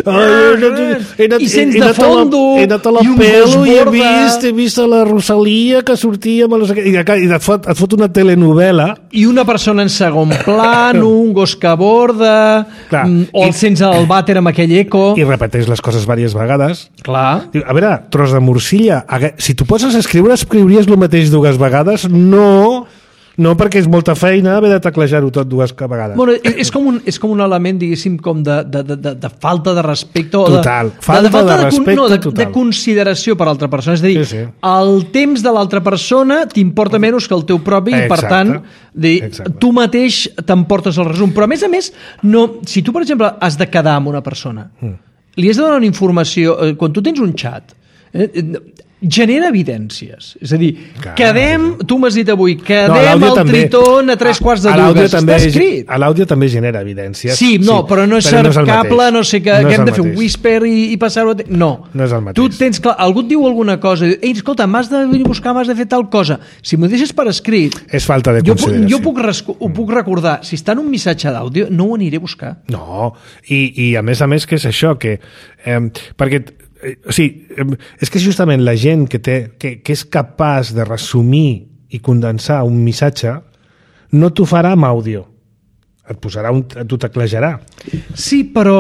I sents de fondo, he anat a la pelo i he vist a la Rosalia que sortia i et fot una telenovel·la. I una persona en segon plan, un gos que aborda, o el sents al vàter amb aquell eco. I repeteix les coses diverses vegades. Clar. A veure, tros de morcilla, si tu poses a escriure, escriuries el mateix dues vegades? No, perquè és molta feina haver de teclejar-ho tot dues vegades. Bueno, és com un element, diguéssim, com de falta de respecte. Total, falta de respecte total. De consideració per l'altra persona. És a dir, el temps de l'altra persona t'importa menys que el teu propi i, per tant, tu mateix t'emportes el resum. Però, a més, si tu, per exemple, has de quedar amb una persona, li has de donar una informació... Quan tu tens un xat... genera evidències, és a dir, tu m'has dit avui, quedem al Triton a 3:15, està escrit. A l'àudio també genera evidències. Sí, però no és cercable, no sé què, hem de fer un whisper i passar-ho... No és el mateix. Tu tens clar, algú et diu alguna cosa, ei, escolta, m'has de venir a buscar, m'has de fer tal cosa. Si m'ho deixes per escrit... És falta de consideració. Jo ho puc recordar, si està en un missatge d'àudio, no ho aniré a buscar. No, i a més, que és això, que... perquè... O sigui, és que justament la gent que és capaç de resumir i condensar un missatge no t'ho farà amb àudio. Et posarà t'ho teclejarà. Sí, però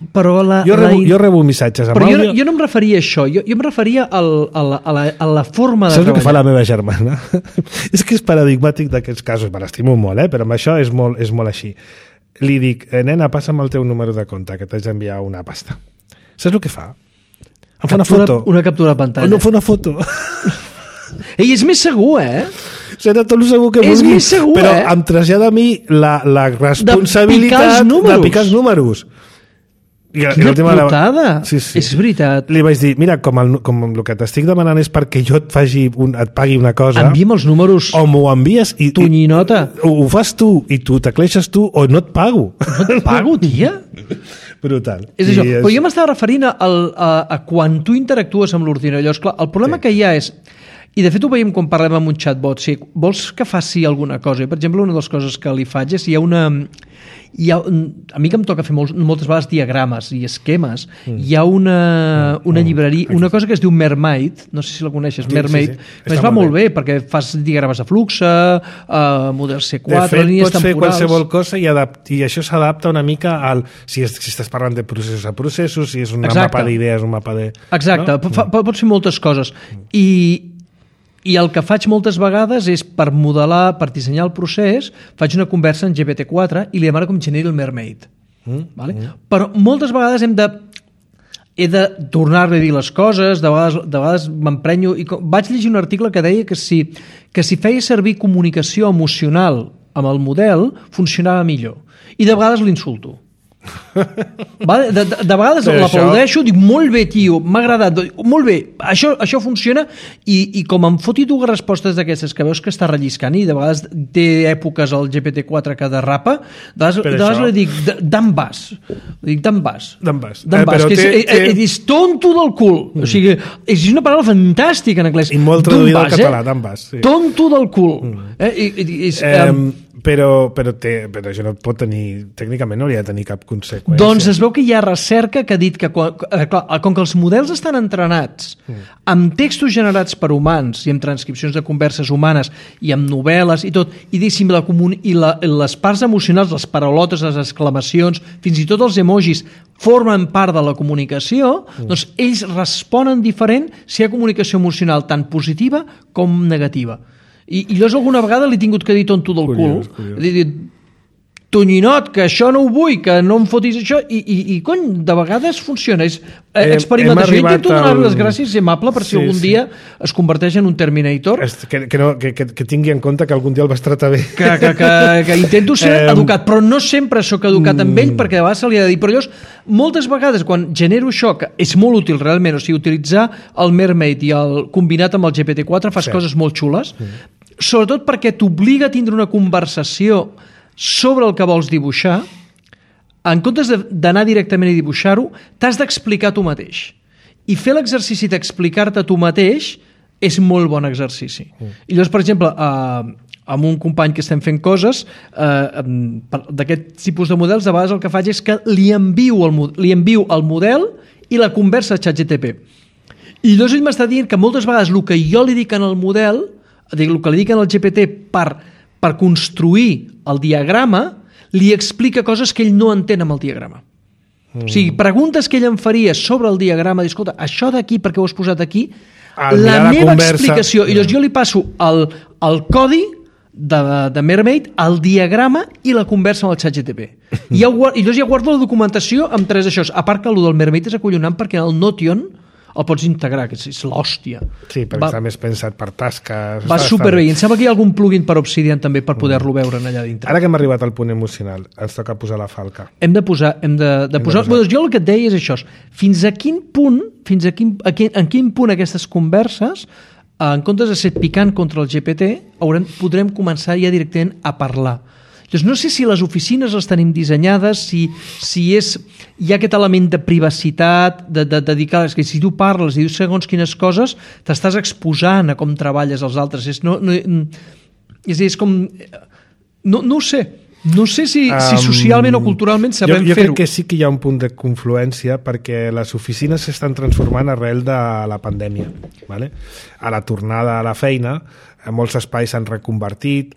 jo rebo missatges amb àudio. Jo no em referia a això, jo em referia a la forma de treballar. Saps el que fa la meva germana? És que és paradigmàtic d'aquests casos, me l'estimo molt, però amb això és molt així. Li dic, nena, passa'm el teu número de compte, que t'haig d'enviar una pasta. Saps el que fa? Em fa una foto. Una captura de pantalla. No, em fa una foto. Ei, és més segur, Serà tot el segur que vulgui. És més segur, però em trasllada a mi la responsabilitat de picar els números. Quina putada. Sí. És veritat. Li vaig dir, mira, com el que t'estic demanant és perquè jo et pagui una cosa... Envia'm els números. O m'ho envies i... Tonyinota. Ho fas tu i tu tecleixes tu o no et pago. No et pago, tia? Brutal. És això. Però jo m'estava referint a quan tu interactues amb l'ordinador. Llavors, clar, el problema que hi ha és... I de fet ho veiem quan parlem amb un chatbot. Si vols que faci alguna cosa, per exemple, una de les coses que li faig és a mi que em toca fer moltes vegades diagrames i esquemes, hi ha una llibreria, una cosa que es diu Mermaid, no sé si la coneixes, Mermaid, sí. Va molt bé perquè fas diagrames de flux, model C4, línies temporals. De fet, pots fer qualsevol cosa i això s'adapta una mica al... Si estàs parlant de processos a processos, si és un mapa d'idees, un mapa de... Exacte, pots fer moltes coses. I el que faig moltes vegades és per modelar, per dissenyar el procés, faig una conversa en GPT-4 i li demano com generi el Mermaid. Vale? Però moltes vegades hem he de tornar-li a dir les coses, de vegades m'emprenyo... Vaig llegir un article que deia que si feia servir comunicació emocional amb el model, funcionava millor. I de vegades l'insulto. De vegades l'aplaudeixo, dic, molt bé, tio, m'ha agradat, molt bé, això funciona, i com em foti dues respostes d'aquestes que veus que està relliscant, i de vegades té èpoques al GPT-4 que derrapa, de vegades li dic d'en vas, que és tonto del cul, o sigui, és una paraula fantàstica en anglès, i molt traduïda al català, d'en vas, tonto del cul. Però això no pot tenir, tècnicament no hauria de tenir cap conseqüència. Doncs es veu que hi ha recerca que ha dit que com que els models estan entrenats amb textos generats per humans i amb transcripcions de converses humanes i amb novel·les i tot, i les parts emocionals, les paraulotes, les exclamacions, fins i tot els emojis formen part de la comunicació, doncs ells responen diferent si hi ha comunicació emocional tant positiva com negativa. I jo alguna vegada li he tingut que dir tonto del cul. He dit, Tonyinot, que això no ho vull, que no em fotis això, i cony, de vegades funciona. És experimentació. Intento donar-li les gràcies, ser amable, per si algun dia es converteix en un Terminator. Que tingui en compte que algun dia el vas tratar bé. Que intento ser educat, però no sempre sóc educat amb ell, perquè de vegades se li ha de dir. Però llavors, moltes vegades, quan genero això, que és molt útil realment, o sigui, utilitzar el Mermaid i el combinat amb el GPT-4 fas coses molt xules, sobretot perquè t'obliga a tindre una conversació sobre el que vols dibuixar, en comptes d'anar directament a dibuixar-ho, t'has d'explicar tu mateix. I fer l'exercici d'explicar-te tu mateix és molt bon exercici. I llavors, per exemple, amb un company que estem fent coses d'aquest tipus de models, de vegades el que faig és que li envio el model i la conversa a ChatGPT. I llavors ell m'està dient que moltes vegades el que jo li dic en el model, el que li dic en el GPT per construir el diagrama, li explica coses que ell no entén amb el diagrama. O sigui, preguntes que ell em faria sobre el diagrama, dir, escolta, això d'aquí, per què ho has posat aquí? La meva explicació, i llavors jo li passo el codi de Mermaid, el diagrama i la conversa amb el ChatGPT. I llavors ja guardo la documentació amb tres d'això. A part que el del Mermaid és acollonant perquè el Notion el pots integrar, que és l'hòstia. Sí, perquè està més pensat per tasques. Va superbé. I em sembla que hi ha algun plugin per Obsidian també per poder-lo veure allà dintre. Ara que hem arribat al punt emocional, ens toca posar la falca. Hem de posar. Bueno, jo el que et deia és això. Fins a quin punt, en quin punt aquestes converses, en comptes de ser picant contra el GPT, podrem començar ja directament a parlar. Doncs no sé si les oficines les tenim dissenyades, si hi ha aquest element de privacitat, de dedicar... És que si tu parles i dius segons quines coses, t'estàs exposant a com treballes els altres. És com... No ho sé. No sé si socialment o culturalment sabem fer-ho. Jo crec que sí que hi ha un punt de confluència perquè les oficines s'estan transformant arrel de la pandèmia. Vale? A la tornada a la feina, molts espais s'han reconvertit,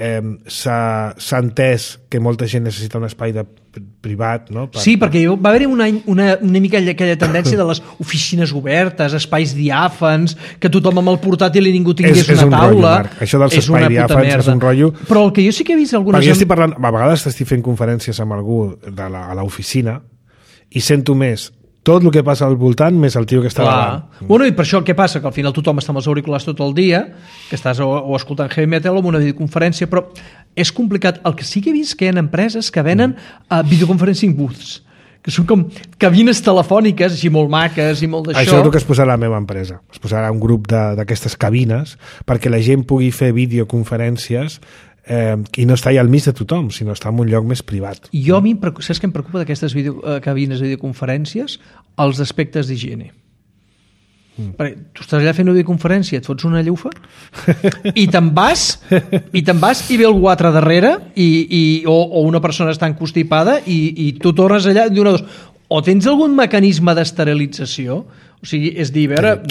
s'ha entès que molta gent necessita un espai privat, no? Sí, perquè va haver-hi una mica aquella tendència de les oficines obertes, espais diàfans, que tothom amb el portàtil i ningú tingués una taula. Rotllo, Marc. Això dels espais diàfans és un rotllo. Però el que jo sí que he vist algunes... Perquè jo estic parlant, a vegades estic fent conferències amb algú a l'oficina i sento més tot el que passa al voltant més el tio que està davant. Bueno, i per això què passa? Que al final tothom està amb els auriculars tot el dia, que estàs o escoltant heavy metal o en una videoconferència, però és complicat. El que sí que he vist que hi ha empreses que venen videoconferencing booths, que són com cabines telefòniques així molt maques i molt d'això. Això és el que es posarà a la meva empresa. Es posarà un grup d'aquestes cabines perquè la gent pugui fer videoconferències i no està allà al mig de tothom, sinó està en un lloc més privat. Jo a mi, saps què em preocupa d'aquestes cabines de videoconferències? Els aspectes d'higiene. Perquè tu estàs allà fent una videoconferència, et fots una llufa i te'n vas i ve algú altre darrere o una persona està encostipada i tu tornes allà i diu o tens algun mecanisme d'esterilització, o sigui, és dir, a veure...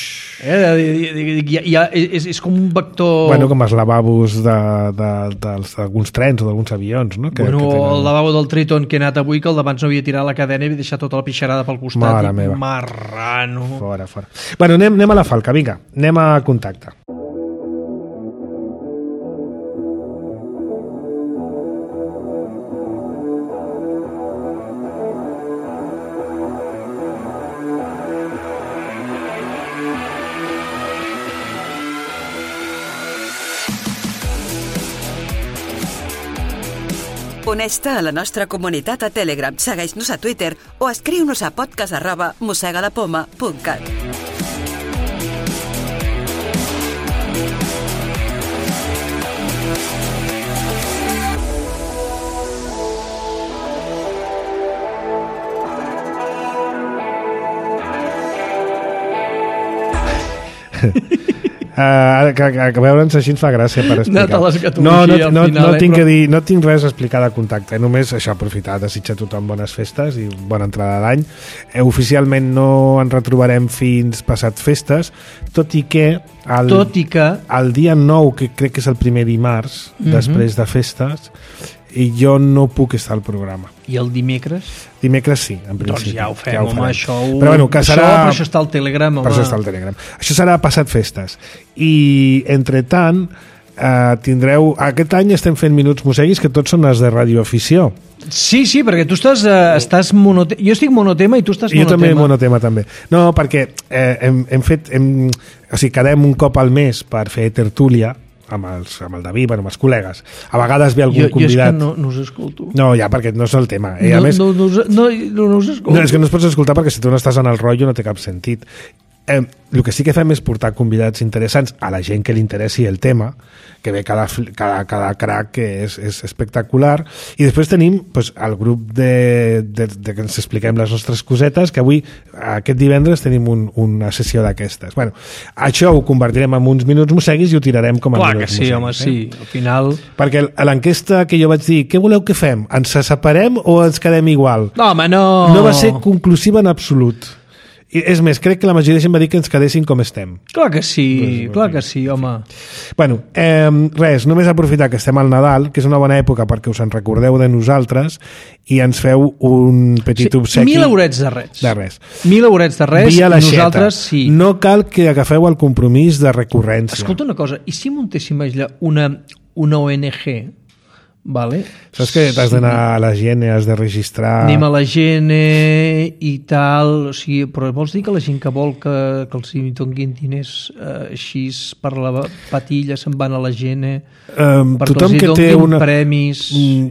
és com un vector... Bueno, com els lavabos d'alguns trens o d'alguns avions, no? El lavabo del Triton que he anat avui, que el d'abans no havia tirat la cadena i havia deixat tota la pixarada pel costat. Mare meva. Marrano. Fora. Bueno, anem a la falca, vinga, anem a contacte. Uneix-te a la nostra comunitat a Telegram, segueix-nos a Twitter o escriu-nos a podcast@mossegalapoma.cat. Que veure'ns així ens fa gràcia per explicar. No tinc res a explicar de contacte, només això, aprofitar, desitjar a tothom bones festes i bona entrada d'any. Oficialment no ens retrobarem fins passat festes, tot i que el dia 9, que crec que és el primer dimarts després de festes, i jo no puc estar al programa. I el dimecres? Dimecres sí, en principi. Doncs ja ho fem, home, això... Però bueno, que serà... Per això està el Telegram, home. Per això està el Telegram. Això serà passat festes. I, entretant, tindreu... Aquest any estem fent Minuts Mosseguis, que tots són els de radioafició. Sí, perquè tu estàs monotema... Jo estic monotema i tu estàs monotema. Jo també monotema, també. No, perquè hem fet... O sigui, quedem un cop al mes per fer tertúlia, amb el David, amb els col·legues. A vegades ve algun convidat. Jo és que no us escolto. No, ja, perquè no és el tema. No us escolto. No, és que no us pots escoltar perquè si tu no estàs en el rotllo no té cap sentit. El que sí que fem és portar convidats interessants a la gent que li interessi el tema, que ve cada crac que és espectacular, i després tenim el grup de que ens expliquem les nostres cosetes, que avui, aquest divendres, tenim una sessió d'aquestes. Bueno, això ho convertirem en uns Minuts Mosseguis i ho tirarem com a Minuts Minuts Mosseguis. Clar que sí, home, sí. Al final... Perquè a l'enquesta que jo vaig dir, què voleu que fem? Ens separem o ens quedem igual? No, home, no! No va ser conclusiva en absolut. I és més, crec que la majoria gent va dir que ens quedéssim com estem. Clar que sí, home. Bueno, res, només aprofitar que estem al Nadal, que és una bona època perquè us en recordeu de nosaltres i ens feu un petit obsequi. 1.000 eurets de res. 1.000 eurets de res, via la nosaltres sí. No cal que agafeu el compromís de recurrència. Escolta una cosa, i si muntéssim una ONG... Vale. Saps que t'has d'anar a la GN, has de registrar... Anem a la GN i tal, o sigui, però vols dir que la gent que vol que els donguin diners així per la patilla se'n van a la GN perquè els donguin premis i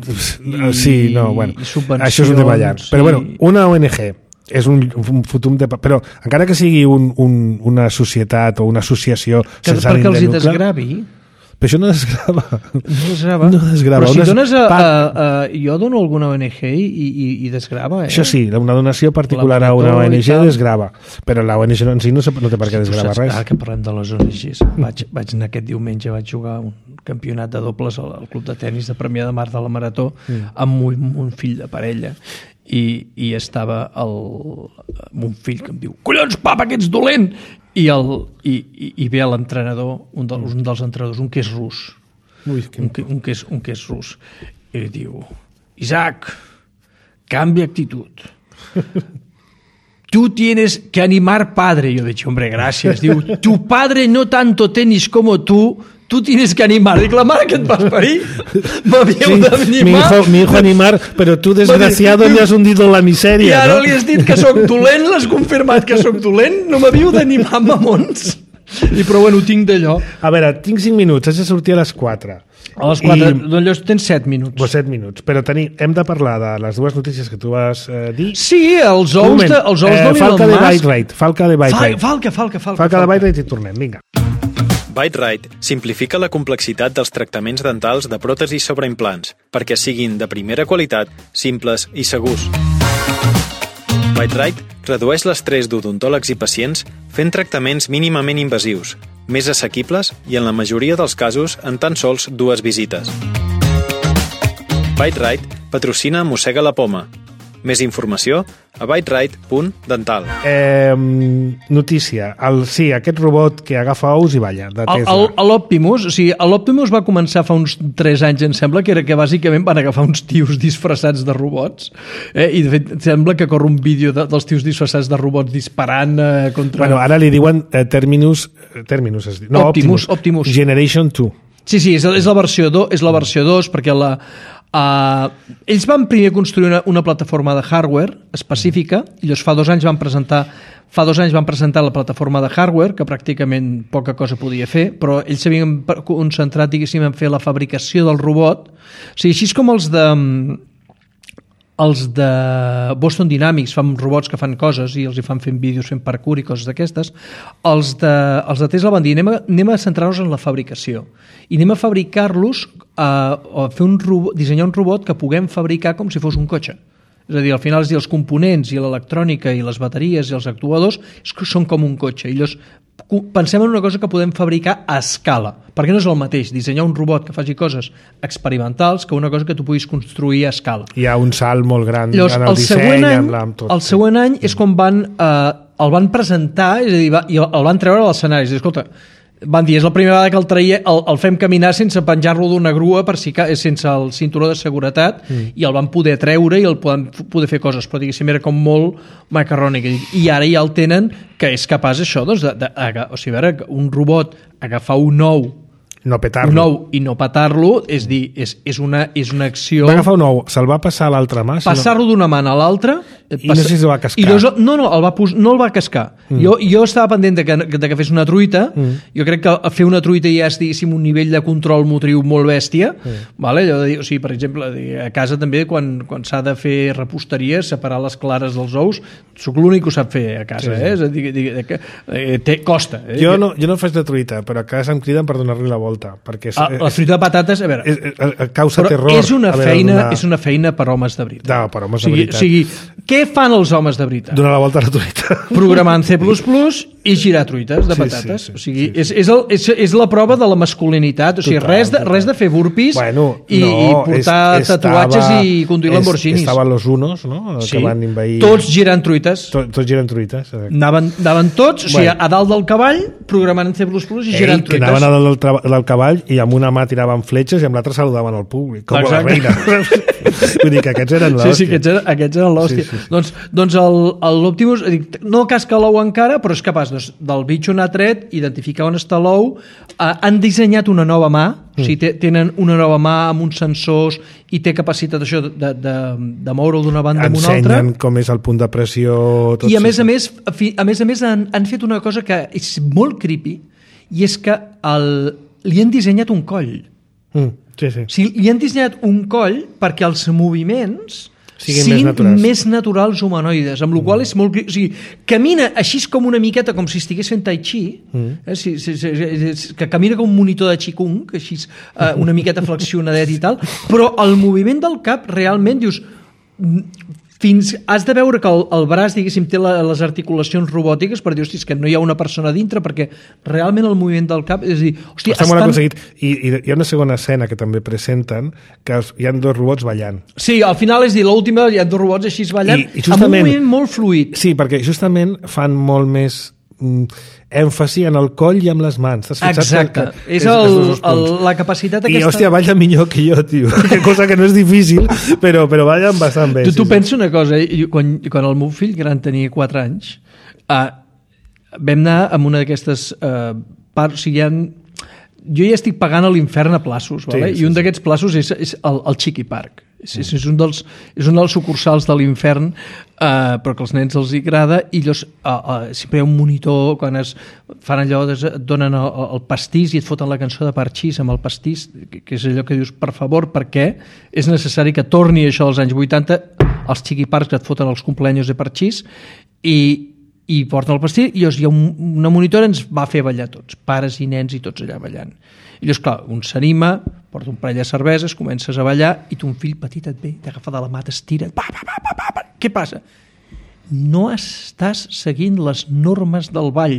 subvencions? Això és un tema llarg. Però bueno, una ONG és un fotum de... Però encara que sigui una societat o una associació sense ànim de lucre... Perquè els hi desgravi... Però això no desgrava. No desgrava. Però si dones jo dono alguna ONG i desgrava. Això sí, una donació particular a una ONG desgrava. Però la ONG en si no té per què desgravar res. Ara que parlem de les ONGs, vaig anar aquest diumenge, vaig jugar un campionat de dobles al club de tennis de Premià de Mar de la Marató amb un fill de parella. I estava mon fill que em diu: collons, papa, que ets dolent! I ve l'entrenador, un dels entrenadors, un que és rus. Un que és rus. I li diu: Isaac, canvia actitud. Tú tienes que animar, padre. Yo digo: hombre, gracias. Diu: tu padre no tanto tenis como tú tienes que animar. Dic: la mare que et vas parir m'havíeu d'animar. Mi hijo animar, però tu, desgraciado, li has hundido la misèria. I ara li has dit que sóc dolent, l'has confirmat que sóc dolent, no m'havíeu d'animar, mamons. Però bueno, tinc d'allò. A veure, tinc 5 minuts, has de sortir a les 4. A les 4, doncs tens 7 minuts. 7 minuts, però hem de parlar de les dues notícies que tu vas dir. Sí, els ous de Falca de Byte-Rate. Falca de Byte-Rate. Falca de Byte-Rate i tornem, vinga. Byte-Rite simplifica la complexitat dels tractaments dentals de pròtesis sobre implants perquè siguin de primera qualitat, simples i segurs. Byte-Rite redueix l'estrès d'odontòlegs i pacients fent tractaments mínimament invasius, més assequibles i en la majoria dels casos en tan sols 2 visites. Byte-Rite patrocina Mossega la Poma. Més informació a byterite.dental. Notícia. Sí, aquest robot que agafa ous i balla, de Tesla. L'Optimus va començar fa uns 3 anys, em sembla, que era que bàsicament van agafar uns tios disfressats de robots. I de fet, sembla que corre un vídeo dels tios disfressats de robots disparant contra... Bueno, ara li diuen Terminus es diu. Optimus. Generation 2. Sí, és la versió 2, perquè Ells van primer construir una plataforma de hardware específica i llavors fa 2 anys van presentar la plataforma de hardware, que pràcticament poca cosa podia fer, però ells s'havien concentrat, diguéssim, en fer la fabricació del robot. O sigui, així com els de Boston Dynamics fan robots que fan coses i els hi fan fent vídeos, fent parkour i coses d'aquestes, els de Tesla van dir anem a centrar-nos en la fabricació i anem a fabricar-los o fer dissenyar un robot que puguem fabricar com si fos un cotxe. És a dir, al final els components i l'electrònica i les bateries i els actuadors són com un cotxe. I llavors pensem en una cosa que podem fabricar a escala, perquè no és el mateix dissenyar un robot que faci coses experimentals que una cosa que tu puguis construir a escala. Hi ha un salt molt gran llavors, en el disseny. El següent any és quan el van presentar, és a dir, el van treure a l'escenari. És a dir, escolta, van dir, és la primera vegada que el fem caminar sense penjar-lo d'una grua, sense el cinturó de seguretat, i el van poder treure i el poder fer coses, però diguéssim era com molt macarrònic. I ara ja el tenen que és capaç això, doncs, o sigui, a veure, un robot agafar un ou i no petar-lo, és dir, és una acció... Va agafar un ou, se'l va passar a l'altra mà? Passar-lo d'una mà a l'altra... I no sé si el va cascar. No el va cascar. Jo estava pendent de que fes una truita. Jo crec que fer una truita ja és, diguéssim, un nivell de control motriu molt bèstia. Vale? Allò de dir, o sigui, per exemple, a casa també, quan s'ha de fer reposteria, separar les clares dels ous, soc l'únic que ho sap fer a casa. És a dir, costa. Jo no faig de truita, però a casa em criden per donar-li la volta. La fruita de patates, a veure... Causa terror. És una feina per homes de veritat. No, per homes de veritat. O sigui, què fan els homes de veritat? Donar la volta a la truita. Programar en C++ i girar truites de patates. O sigui, és la prova de la masculinitat. O sigui, res de fer burpees i portar tatuatges i conduir Lamborghinis. Estaven los unos, no? Que van invair... Tots girant truites. Tots girant truites. Anaven tots, o sigui, a dalt del cavall, programant en C++ i girant truites. Que anaven a dalt del cavall i amb una mà tiraven fletxes i amb l'altra saludaven al públic, com la reina. Vull dir que aquests eren l'hòstia. Sí, aquests eren l'hòstia. Doncs l'Optimus no casca l'ou encara, però és capaç del bitxo anar tret, identificar on està l'ou. Han dissenyat una nova mà, o sigui, tenen una nova mà amb uns sensors i té capacitat això de moure-ho d'una banda a una altra. Ensenyen com és el punt de pressió. I a més a més han fet una cosa que és molt creepy, i és que li han dissenyat un coll. Sí. O sigui, li han dissenyat un coll perquè els moviments siguin més naturals humanoides, amb la qual és molt... O sigui, camina així com una miqueta com si estigués fent tai chi, que camina com un monitor de Qigong, així una miqueta flexionadet i tal, però el moviment del cap realment dius... Has de veure que el braç, diguéssim, té les articulacions robòtiques per dir, hòstia, que no hi ha una persona dintre, perquè realment el moviment del cap... És a dir, hòstia, està molt aconseguit. I hi ha una segona escena que també presenten, que hi ha 2 robots ballant. Sí, al final, és dir, l'última hi ha 2 robots així ballant, amb un moviment molt fluid. Sí, perquè justament fan molt més èmfasi en el coll i amb les mans. Exacte. És la capacitat aquesta... I, hòstia, ballen millor que jo, tio. Cosa que no és difícil, però ballen bastant bé. Tu pensa una cosa, quan el meu fill gran tenia 4 anys, vam anar amb una d'aquestes parts, o sigui, jo ja estic pagant a l'infern a plaços, vale? I un d'aquests plaços és el Chiqui Park. És un dels sucursals de l'infern, però que als nens els agrada, i llavors sempre hi ha un monitor quan es fan allò, et donen el pastís i et foten la cançó de Parchís amb el pastís, que és allò que dius, per favor, per què és necessari que torni això als anys 80, els Chiqui Parks que et foten els cumpleaños de Parchís, i porten el pastís, i llavors hi ha una monitora, ens va fer ballar tots, pares i nens i tots allà ballant. I llavors, clar, un s'anima, porta un parell de cerveses, comences a ballar, i ton fill petit et ve, t'agafa de la mà, t'estira, què passa? No estàs seguint les normes del ball.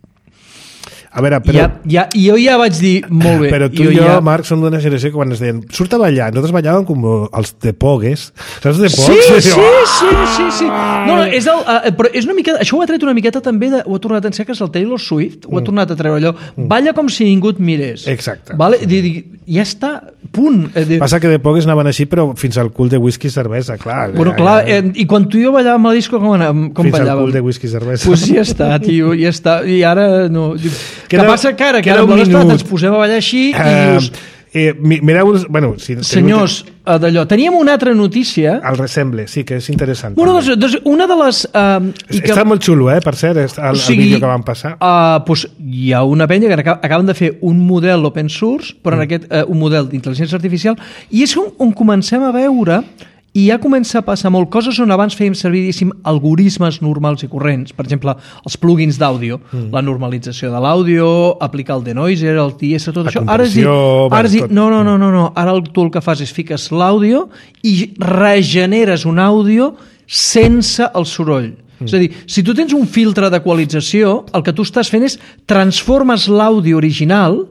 A veure, però... I jo ja vaig dir, molt bé. Però tu i jo, Marc, som d'una generació que quan ens deien surt a ballar, nosaltres ballàvem com els de Pogues. Saps de Pogues? Sí. No, però és una miqueta... Això ho ha tret una miqueta també, ho ha tornat a ensenyar, que és el Taylor Swift, ho ha tornat a treure allò. Balla com si ningú et mirés. Exacte. Vale? Ja està, punt. Passa que de Pogues anaven així, però fins al cul de whisky i cervesa, clar. Bueno, clar, i quan tu i jo ballàvem a la disco, com ballàvem? Fins al cul de whisky i cervesa. Pues ja està, tio, ja està. I ara no... Que passa que ara amb l'honestedat ens posem a ballar així i dius... Mireu... Bueno, Senyors, d'allò, teníem una altra notícia... El Resemble, sí, que és interessant. Una de les... Està molt xulo, per cert, el vídeo que van passar. Doncs hi ha una penya que acaben de fer un model open source, però en aquest un model d'intel·ligència artificial, i és on comencem a veure... I ja comença a passar molt coses on abans fèiem servir, algoritmes normals i corrents. Per exemple, els plugins d'àudio, la normalització de l'àudio, aplicar el denoiser, el TS, tot això. Ara no. Ara tu el que fas és fiques l'àudio i regeneres un àudio sense el soroll. És a dir, si tu tens un filtre d'equalització, el que tu estàs fent és transformes l'àudio original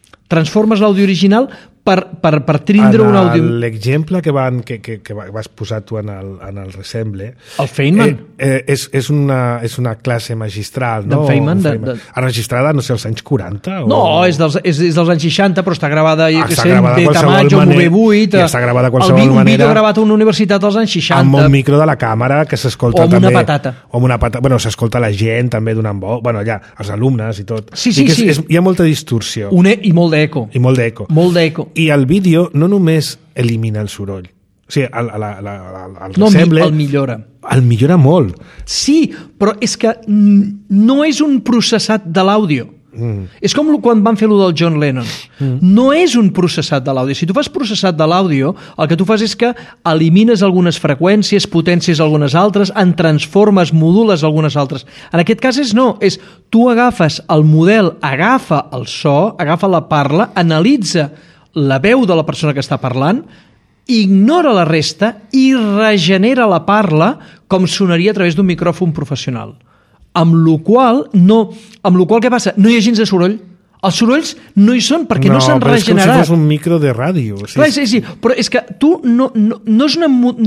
per trindre un àudio... L'exemple que vas posar tu en el Resemble... El Feynman? És una classe magistral, no? Feynman? Registrada, no sé, als anys 40? No, és dels anys 60, però està gravada, de Tamayo, o MV8... Està gravada de qualsevol manera. Un vídeo gravat a una universitat als anys 60. Amb un micro de la càmera que s'escolta també... O amb una patata. Bueno, s'escolta la gent també donant bo... Bueno, allà, els alumnes i tot. Sí. Hi ha molta distorsió. I molt d'eco. Molt d'eco. I el vídeo no només elimina el soroll. O sigui, el Resemble... El millora. El millora molt. Sí, però és que no és un processat de l'àudio. És com quan van fer lo del John Lennon. No és un processat de l'àudio. Si tu fas processat de l'àudio, el que tu fas és que elimines algunes freqüències, potències algunes altres, en transformes, modules algunes altres. En aquest cas és tu agafes el model, agafa el so, agafa la parla, analitza la veu de la persona que està parlant, ignora la resta i regenera la parla com sonaria a través d'un micròfon professional. Amb la qual què passa? No hi ha gens de soroll. Els sorolls no hi són perquè no s'han regenerat. No, però és com si fos un micro de ràdio. Clar, sí, però és que tu no és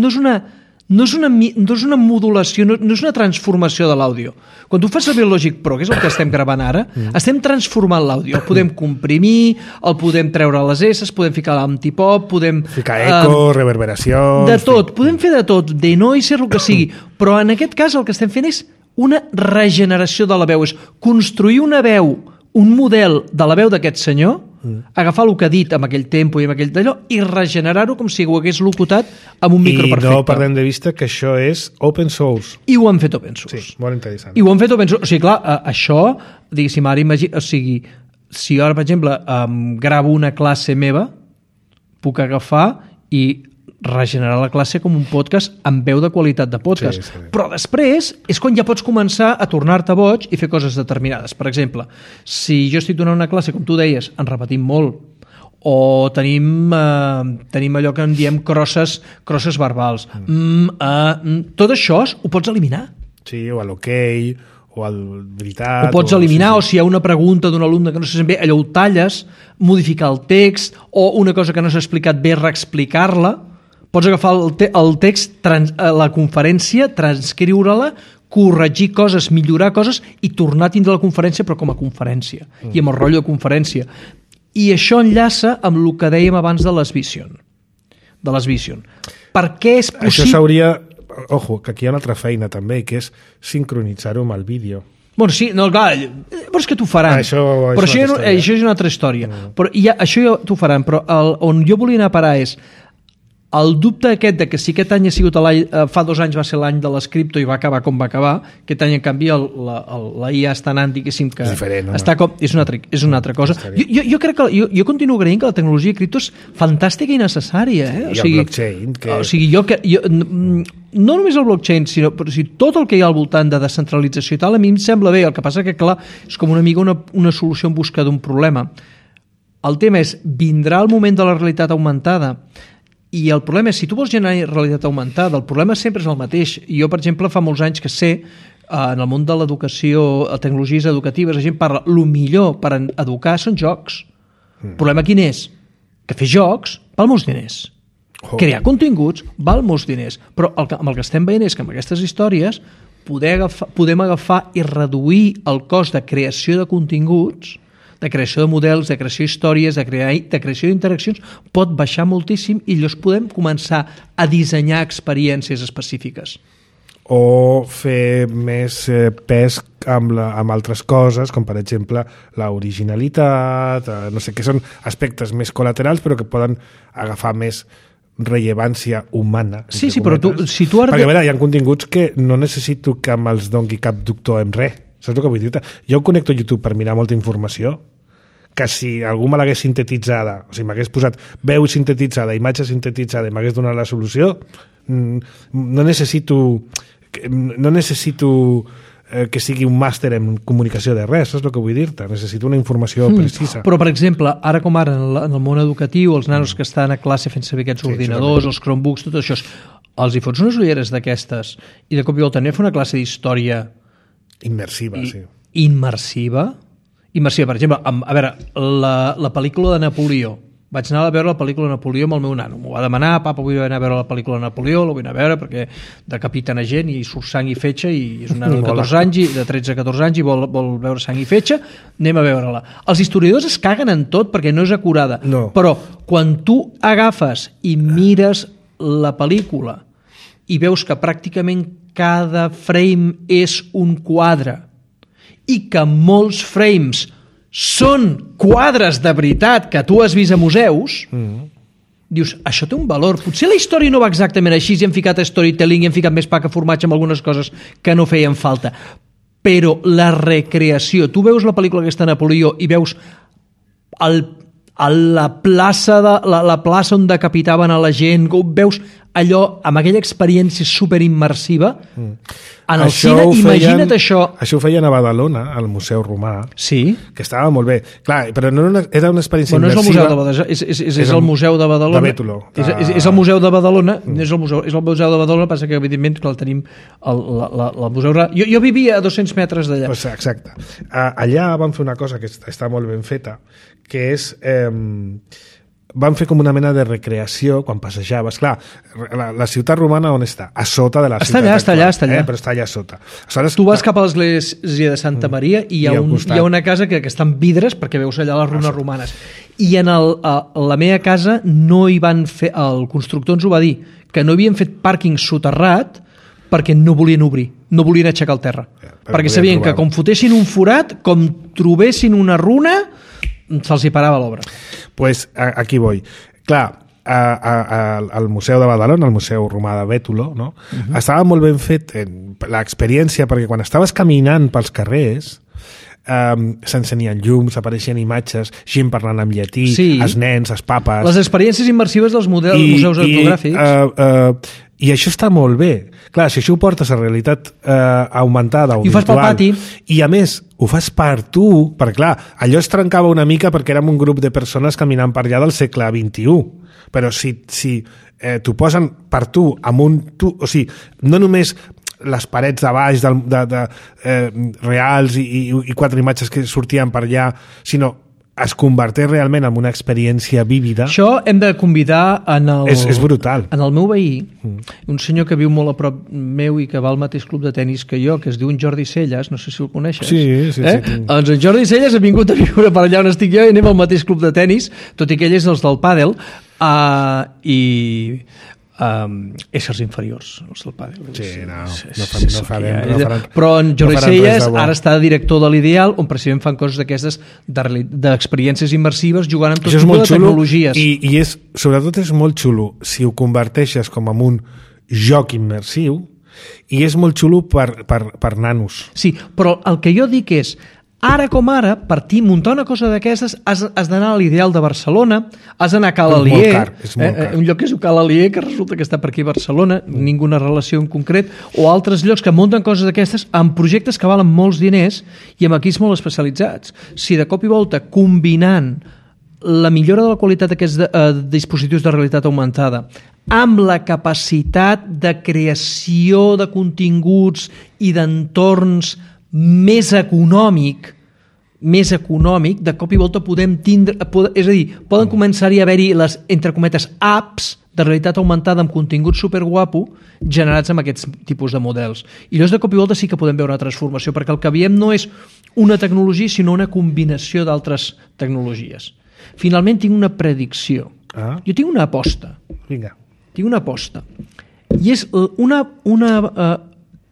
una modulació, no és una transformació de l'àudio. Quan tu fas servir el Logic Pro, que és el que estem gravant ara, estem transformant l'àudio. El podem comprimir, el podem treure les S, podem ficar l'antipop, podem... Ficar eco, reverberació... De tot, podem fer de tot, denoiser, el que sigui. Però en aquest cas el que estem fent és una regeneració de la veu, és construir una veu, un model de la veu d'aquest senyor, agafar el que ha dit amb aquell tempo i amb aquell d'allò i regenerar-ho com si ho hagués locutat amb un micro perfecte. I no perdem de vista que això és open source. I ho han fet open source. Sí, molt interessant. I ho han fet open source. O sigui, clar, això, diguéssim, ara imagina... O sigui, si jo ara, per exemple, gravo una classe meva, puc agafar i regenerar la classe com un podcast amb veu de qualitat de podcast. Sí. Però després és quan ja pots començar a tornar-te boig i fer coses determinades. Per exemple, si jo estic donant una classe, com tu deies, en repetim molt, o tenim allò que en diem crosses verbals. Tot això ho pots eliminar. Sí, o a l'okay, o al veritat... Ho pots eliminar, o si hi ha una pregunta d'un alumne que no se sent bé, allò ho talles, modificar el text, o una cosa que no s'ha explicat bé, reexplicar-la. Pots agafar el text, la conferència, transcriure-la, corregir coses, millorar coses i tornar a tindre la conferència, però com a conferència, i amb el rotllo de conferència. I això enllaça amb el que dèiem abans de les Vision. Per què és possible... Això s'hauria... Ojo, que aquí hi ha una altra feina també, que és sincronitzar-ho amb el vídeo. Bueno, sí, no, clar, però és que t'ho faran. Això és una altra història. Però això ja t'ho faran, però on jo volia anar a parar és el dubte aquest de que si aquest any ha sigut fa 2 anys va ser l'any de l'escripto i va acabar com va acabar, aquest any en canvi la IA està anant, diguéssim, que és diferent, no? És una altra cosa. Jo crec que jo continuo creient que la tecnologia de cripto és fantàstica i necessària. I el blockchain. O sigui, no només el blockchain, sinó tot el que hi ha al voltant de descentralització i tal, a mi em sembla bé. El que passa que, clar, és com una mica una solució en busca d'un problema. El tema és, vindrà el moment de la realitat augmentada. I el problema és, si tu vols generar realitat augmentada, el problema sempre és el mateix. Jo, per exemple, fa molts anys que sé, en el món de l'educació, a tecnologies educatives, la gent parla, el millor per educar són jocs. El problema quin és? Que fer jocs val molts diners. Crear continguts val molts diners. Però amb el que estem veient és que amb aquestes històries podem agafar i reduir el cost de creació de continguts, de creació de models, de creació d'històries, de creació d'interaccions, pot baixar moltíssim i llavors podem començar a dissenyar experiències específiques. o fer més pes amb altres coses, com per exemple l'originalitat, no sé, que són aspectes més col·laterals però que poden agafar més rellevància humana. Sí, però si tu ara... Perquè, a veure, hi ha continguts que no necessito que me'ls doni cap doctor en res. Saps el que vull dir-te? Jo connecto YouTube per mirar molta informació, que si algú me l'hagués sintetitzada, o sigui, m'hagués posat veu sintetitzada, imatge sintetitzada i m'hagués donat la solució, no necessito que sigui un màster en comunicació de res, és el que vull dir-te. Necessito una informació precisa. Però, per exemple, ara com ara, en el món educatiu, els nanos que estan a classe fent servir aquests ordinadors, els Chromebooks, tot això, els hi fots unes ulleres d'aquestes i de cop i volta anem a fer una classe d'història immersiva, sí. Immersiva, per exemple, a veure, la pel·lícula de Napoleó. Vaig anar a veure la pel·lícula de Napoleó amb el meu nano. M'ho va demanar, papa, vull anar a veure la pel·lícula de Napoleó, la vull anar a veure perquè decapiten a gent i surt sang i fetge i és un nano de 14 anys, de 13 a 14 anys i vol veure sang i fetge, anem a veure-la. Els historiadors es caguen en tot perquè no és acurada, però quan tu agafes i mires la pel·lícula i veus que pràcticament cada frame és un quadre i que molts frames són quadres de veritat que tu has vist a museus, dius, això té un valor. Potser la història no va exactament així i hem ficat storytelling i hem ficat més pa que formatge amb algunes coses que no feien falta. Però la recreació, tu veus la pel·lícula aquesta de Napoleó i veus la plaça on decapitaven a la gent, veus allò amb aquella experiència superimmersiva en el cine, imagina't això. Això ho feien a Badalona, al Museu Romà, sí, que estava molt bé. Clar, però no era una experiència immersiva. No és el Museu de Badalona, és el Museu de Badalona. De Bétolo. És el Museu de Badalona, és el Museu de Badalona, passa que evidentment el tenim al Museu... Jo vivia a 200 metres d'allà. Exacte. Allà van fer una cosa que està molt ben feta, que és... van fer com una mena de recreació quan passejaves. Clar, la ciutat romana on està? A sota de la ciutat actual. Està allà. Però està allà a sota. Aleshores, tu vas cap a l'església de Santa Maria i hi ha una casa que està en vidres perquè veus allà les runes romanes. I en la meva casa no hi van fer... El constructor ens ho va dir, que no havien fet pàrquing soterrat perquè no volien obrir, no volien aixecar el terra. Perquè sabien que com fotessin un forat, com trobessin una runa, se'ls hi parava l'obra. Pues aquí voy. Clar, al Museu de Badalona, al Museu Romà de Bétolo, no? Estava molt ben fet l'experiència, perquè quan estaves caminant pels carrers s'encenien llums, apareixien imatges, gent parlant en llatí, els nens, els papes... Les experiències immersives dels museus etnogràfics. I això està molt bé. Clar, si això ho portes a realitat augmentada o virtual... I ho fas pel pati. I a més, ho fas per tu, perquè clar, allò es trencava una mica perquè érem un grup de persones caminant per allà del segle XXI. Però si t'ho posen per tu, o sigui, no només les parets de baix reals i 4 imatges que sortien per allà, sinó es converteix realment en una experiència vívida. Això hem de convidar és brutal. En el meu veí, un senyor que viu molt a prop meu i que va al mateix club de tenis que jo, que es diu en Jordi Celles, no sé si el coneixes. Sí. Doncs en Jordi Celles ha vingut a viure per allà on estic jo i anem al mateix club de tenis, tot i que ell és dels del pàdel, éssers inferiors, els del pàdel. Sí, no farem. Però en Jordi Celles ara està director de l'Ideal, on precisament fan coses d'aquestes d'experiències immersives jugant amb tot tipus de tecnologies. I sobretot és molt xulo si ho converteixes com en un joc immersiu, i és molt xulo per nanos. Sí, però el que jo dic és, ara com ara, per muntar una cosa d'aquestes, has d'anar a l'Ideal de Barcelona, has d'anar a Ca l'Alier, un lloc que es diu Ca l'Alier, que resulta que està per aquí a Barcelona, ninguna relació en concret, o altres llocs que munten coses d'aquestes amb projectes que valen molts diners i amb equips molt especialitzats. Si de cop i volta, combinant la millora de la qualitat d'aquests dispositius de realitat augmentada amb la capacitat de creació de continguts i d'entorns més econòmic, de cop i volta podem tindre... És a dir, poden començar-hi a haver-hi les, entre cometes, apps de realitat augmentada amb contingut superguapo generats amb aquests tipus de models. I llavors de cop i volta sí que podem veure una transformació, perquè el que veiem no és una tecnologia, sinó una combinació d'altres tecnologies. Finalment tinc una predicció. Jo tinc una aposta. Vinga. Tinc una aposta. I és una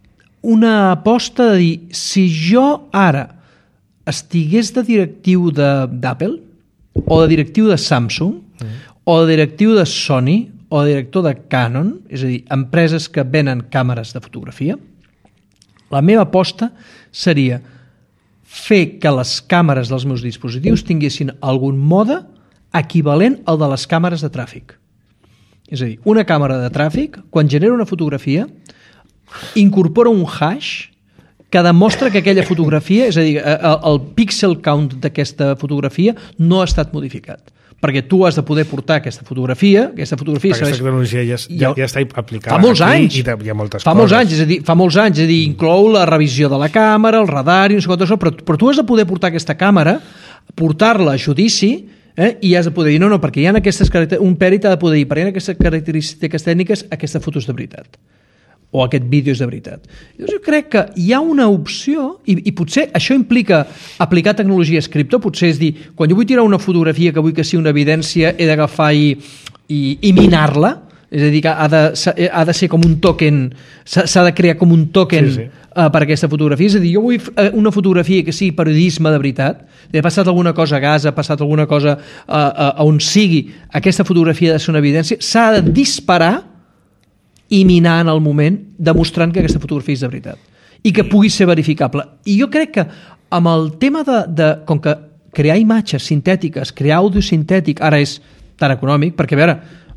una aposta de dir, si jo ara estigués de directiu d'Apple, o de directiu de Samsung, o de directiu de Sony, o de director de Canon, és a dir, empreses que venen càmeres de fotografia, la meva aposta seria fer que les càmeres dels meus dispositius tinguessin algun mode equivalent al de les càmeres de tràfic. És a dir, una càmera de tràfic, quan genera una fotografia, incorpora un hash que demostra que aquella fotografia, és a dir, el pixel count d'aquesta fotografia no ha estat modificat. Perquè tu has de poder portar aquesta fotografia Aquesta tecnologia ja està aplicada. Fa molts anys. Hi ha moltes fa molts anys, és a dir, inclou la revisió de la càmera, el radar i no sé quantes coses, però tu has de poder portar aquesta càmera, portar-la a judici, i has de poder dir, no, perquè hi ha aquestes característiques, un pèrit ha de poder dir, perquè hi ha aquestes característiques tècniques, aquesta foto és de veritat. O aquest vídeo és de veritat. Jo crec que hi ha una opció, i potser això implica aplicar tecnologia a cripto, potser és dir, quan jo vull tirar una fotografia que vull que sigui una evidència, he d'agafar i minar-la, és a dir, que ha de ser com un token, s'ha de crear com un token per aquesta fotografia. És a dir, jo vull una fotografia que sigui periodisme de veritat, ha passat alguna cosa a Gaza, ha passat alguna cosa on sigui, aquesta fotografia ha de ser una evidència, s'ha de disparar i minar en el moment, demostrant que aquesta fotografia és de veritat i que pugui ser verificable. I jo crec que amb el tema com que crear imatges sintètiques, crear àudio sintètic, ara és tan econòmic, perquè a veure,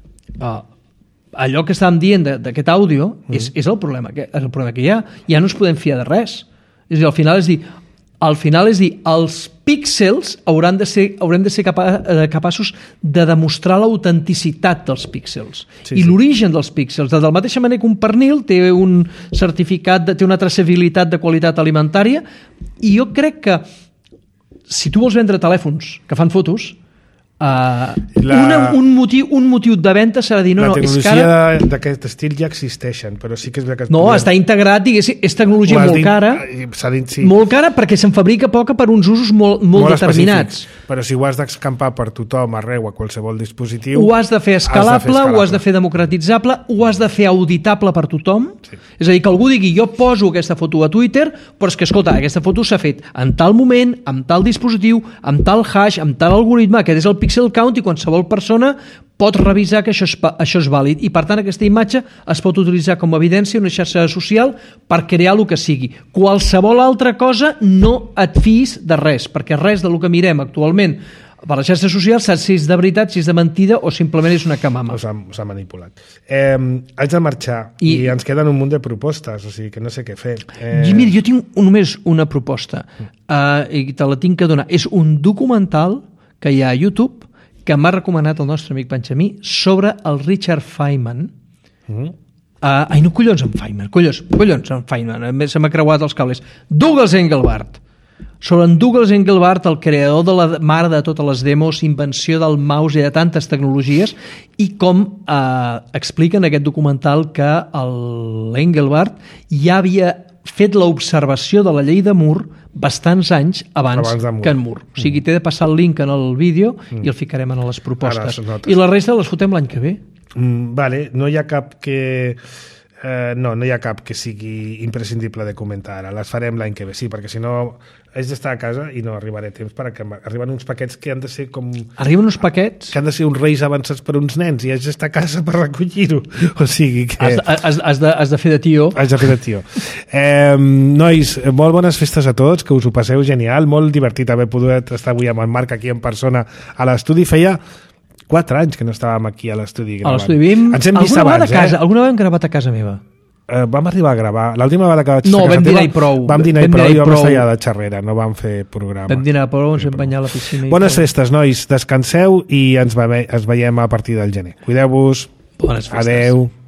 allò que estàvem dient d'aquest àudio és el problema que hi ha. Ja no ens podem fiar de res. És a dir, al final és dir, els píxels haurem de ser capaços de demostrar l'autenticitat dels píxels i l'origen dels píxels. De la mateixa manera que un pernil té un certificat, té una traçabilitat de qualitat alimentària, i jo crec que si tu vols vendre telèfons que fan fotos, un motiu de venda serà dir la tecnologia d'aquest estil ja existeixen, però sí que és veritat que està integrat, diguéssim, és tecnologia molt cara, molt cara perquè se'n fabrica poca per uns usos molt determinats, però si ho has d'escampar per tothom arreu, a qualsevol dispositiu, ho has de fer escalable, ho has de fer democratitzable, ho has de fer auditable per tothom. És a dir, que algú digui, jo poso aquesta foto a Twitter, però és que, escolta, aquesta foto s'ha fet en tal moment, amb tal dispositiu, amb tal hash, amb tal algoritme, aquest és el pixel count, i qualsevol persona pot revisar que això és vàlid, i per tant aquesta imatge es pot utilitzar com a evidència en una xarxa social per crear el que sigui. Qualsevol altra cosa no et fiïs de res, perquè res del que mirem actualment per les xarxes socials sap si és de veritat, si és de mentida o simplement és una camama. S'ha manipulat. Haig de marxar i ens queden un munt de propostes, o sigui que no sé què fer. Mira, jo tinc només una proposta i te la tinc que donar. És un documental que hi ha a YouTube que m'ha recomanat el nostre amic Benjamí sobre el Richard Feynman. Ai, no, collons en Feynman. Collons en Feynman. Se m'ha creuat els cables. Douglas Engelbart. Sobre en Douglas Engelbart, el creador de la mare de totes les demos, invenció del mouse i de tantes tecnologies, i com explica en aquest documental que l'Engelbart ja havia fet l'observació de la llei de Moore bastants anys abans que en Moore. O sigui, t'he de passar el link en el vídeo i el ficarem en les propostes. I la resta les fotem l'any que ve. Vale, no hi ha cap que... no hi ha cap que sigui imprescindible de comentar ara. Les farem l'any que ve, sí, perquè si no haig d'estar a casa i no arribaré a temps, perquè arriben uns paquets que han de ser com... Arriben uns paquets? Que han de ser uns reis avançats per uns nens i haig d'estar a casa per recollir-ho. O sigui que... Has de fer de tio. Haig de fer de tio. Nois, molt bones festes a tots, que us ho passeu genial, molt divertit haver pogut estar avui amb en Marc aquí en persona a l'estudi. Feia 4 anys que no estàvem aquí a l'estudi gravant. A l'estudi ens hem vist abans, alguna vegada hem gravat a casa meva. Vam arribar a gravar. L'última vegada que vaig estar a casa teva... Vam dinar i prou. I vam estar allà de xerrera, no vam fer programa. Vam dinar prou, ens vam banyar a la piscina. Bones festes, nois. Descanseu i ens veiem a partir del gener. Cuideu-vos. Bones festes. Adeu.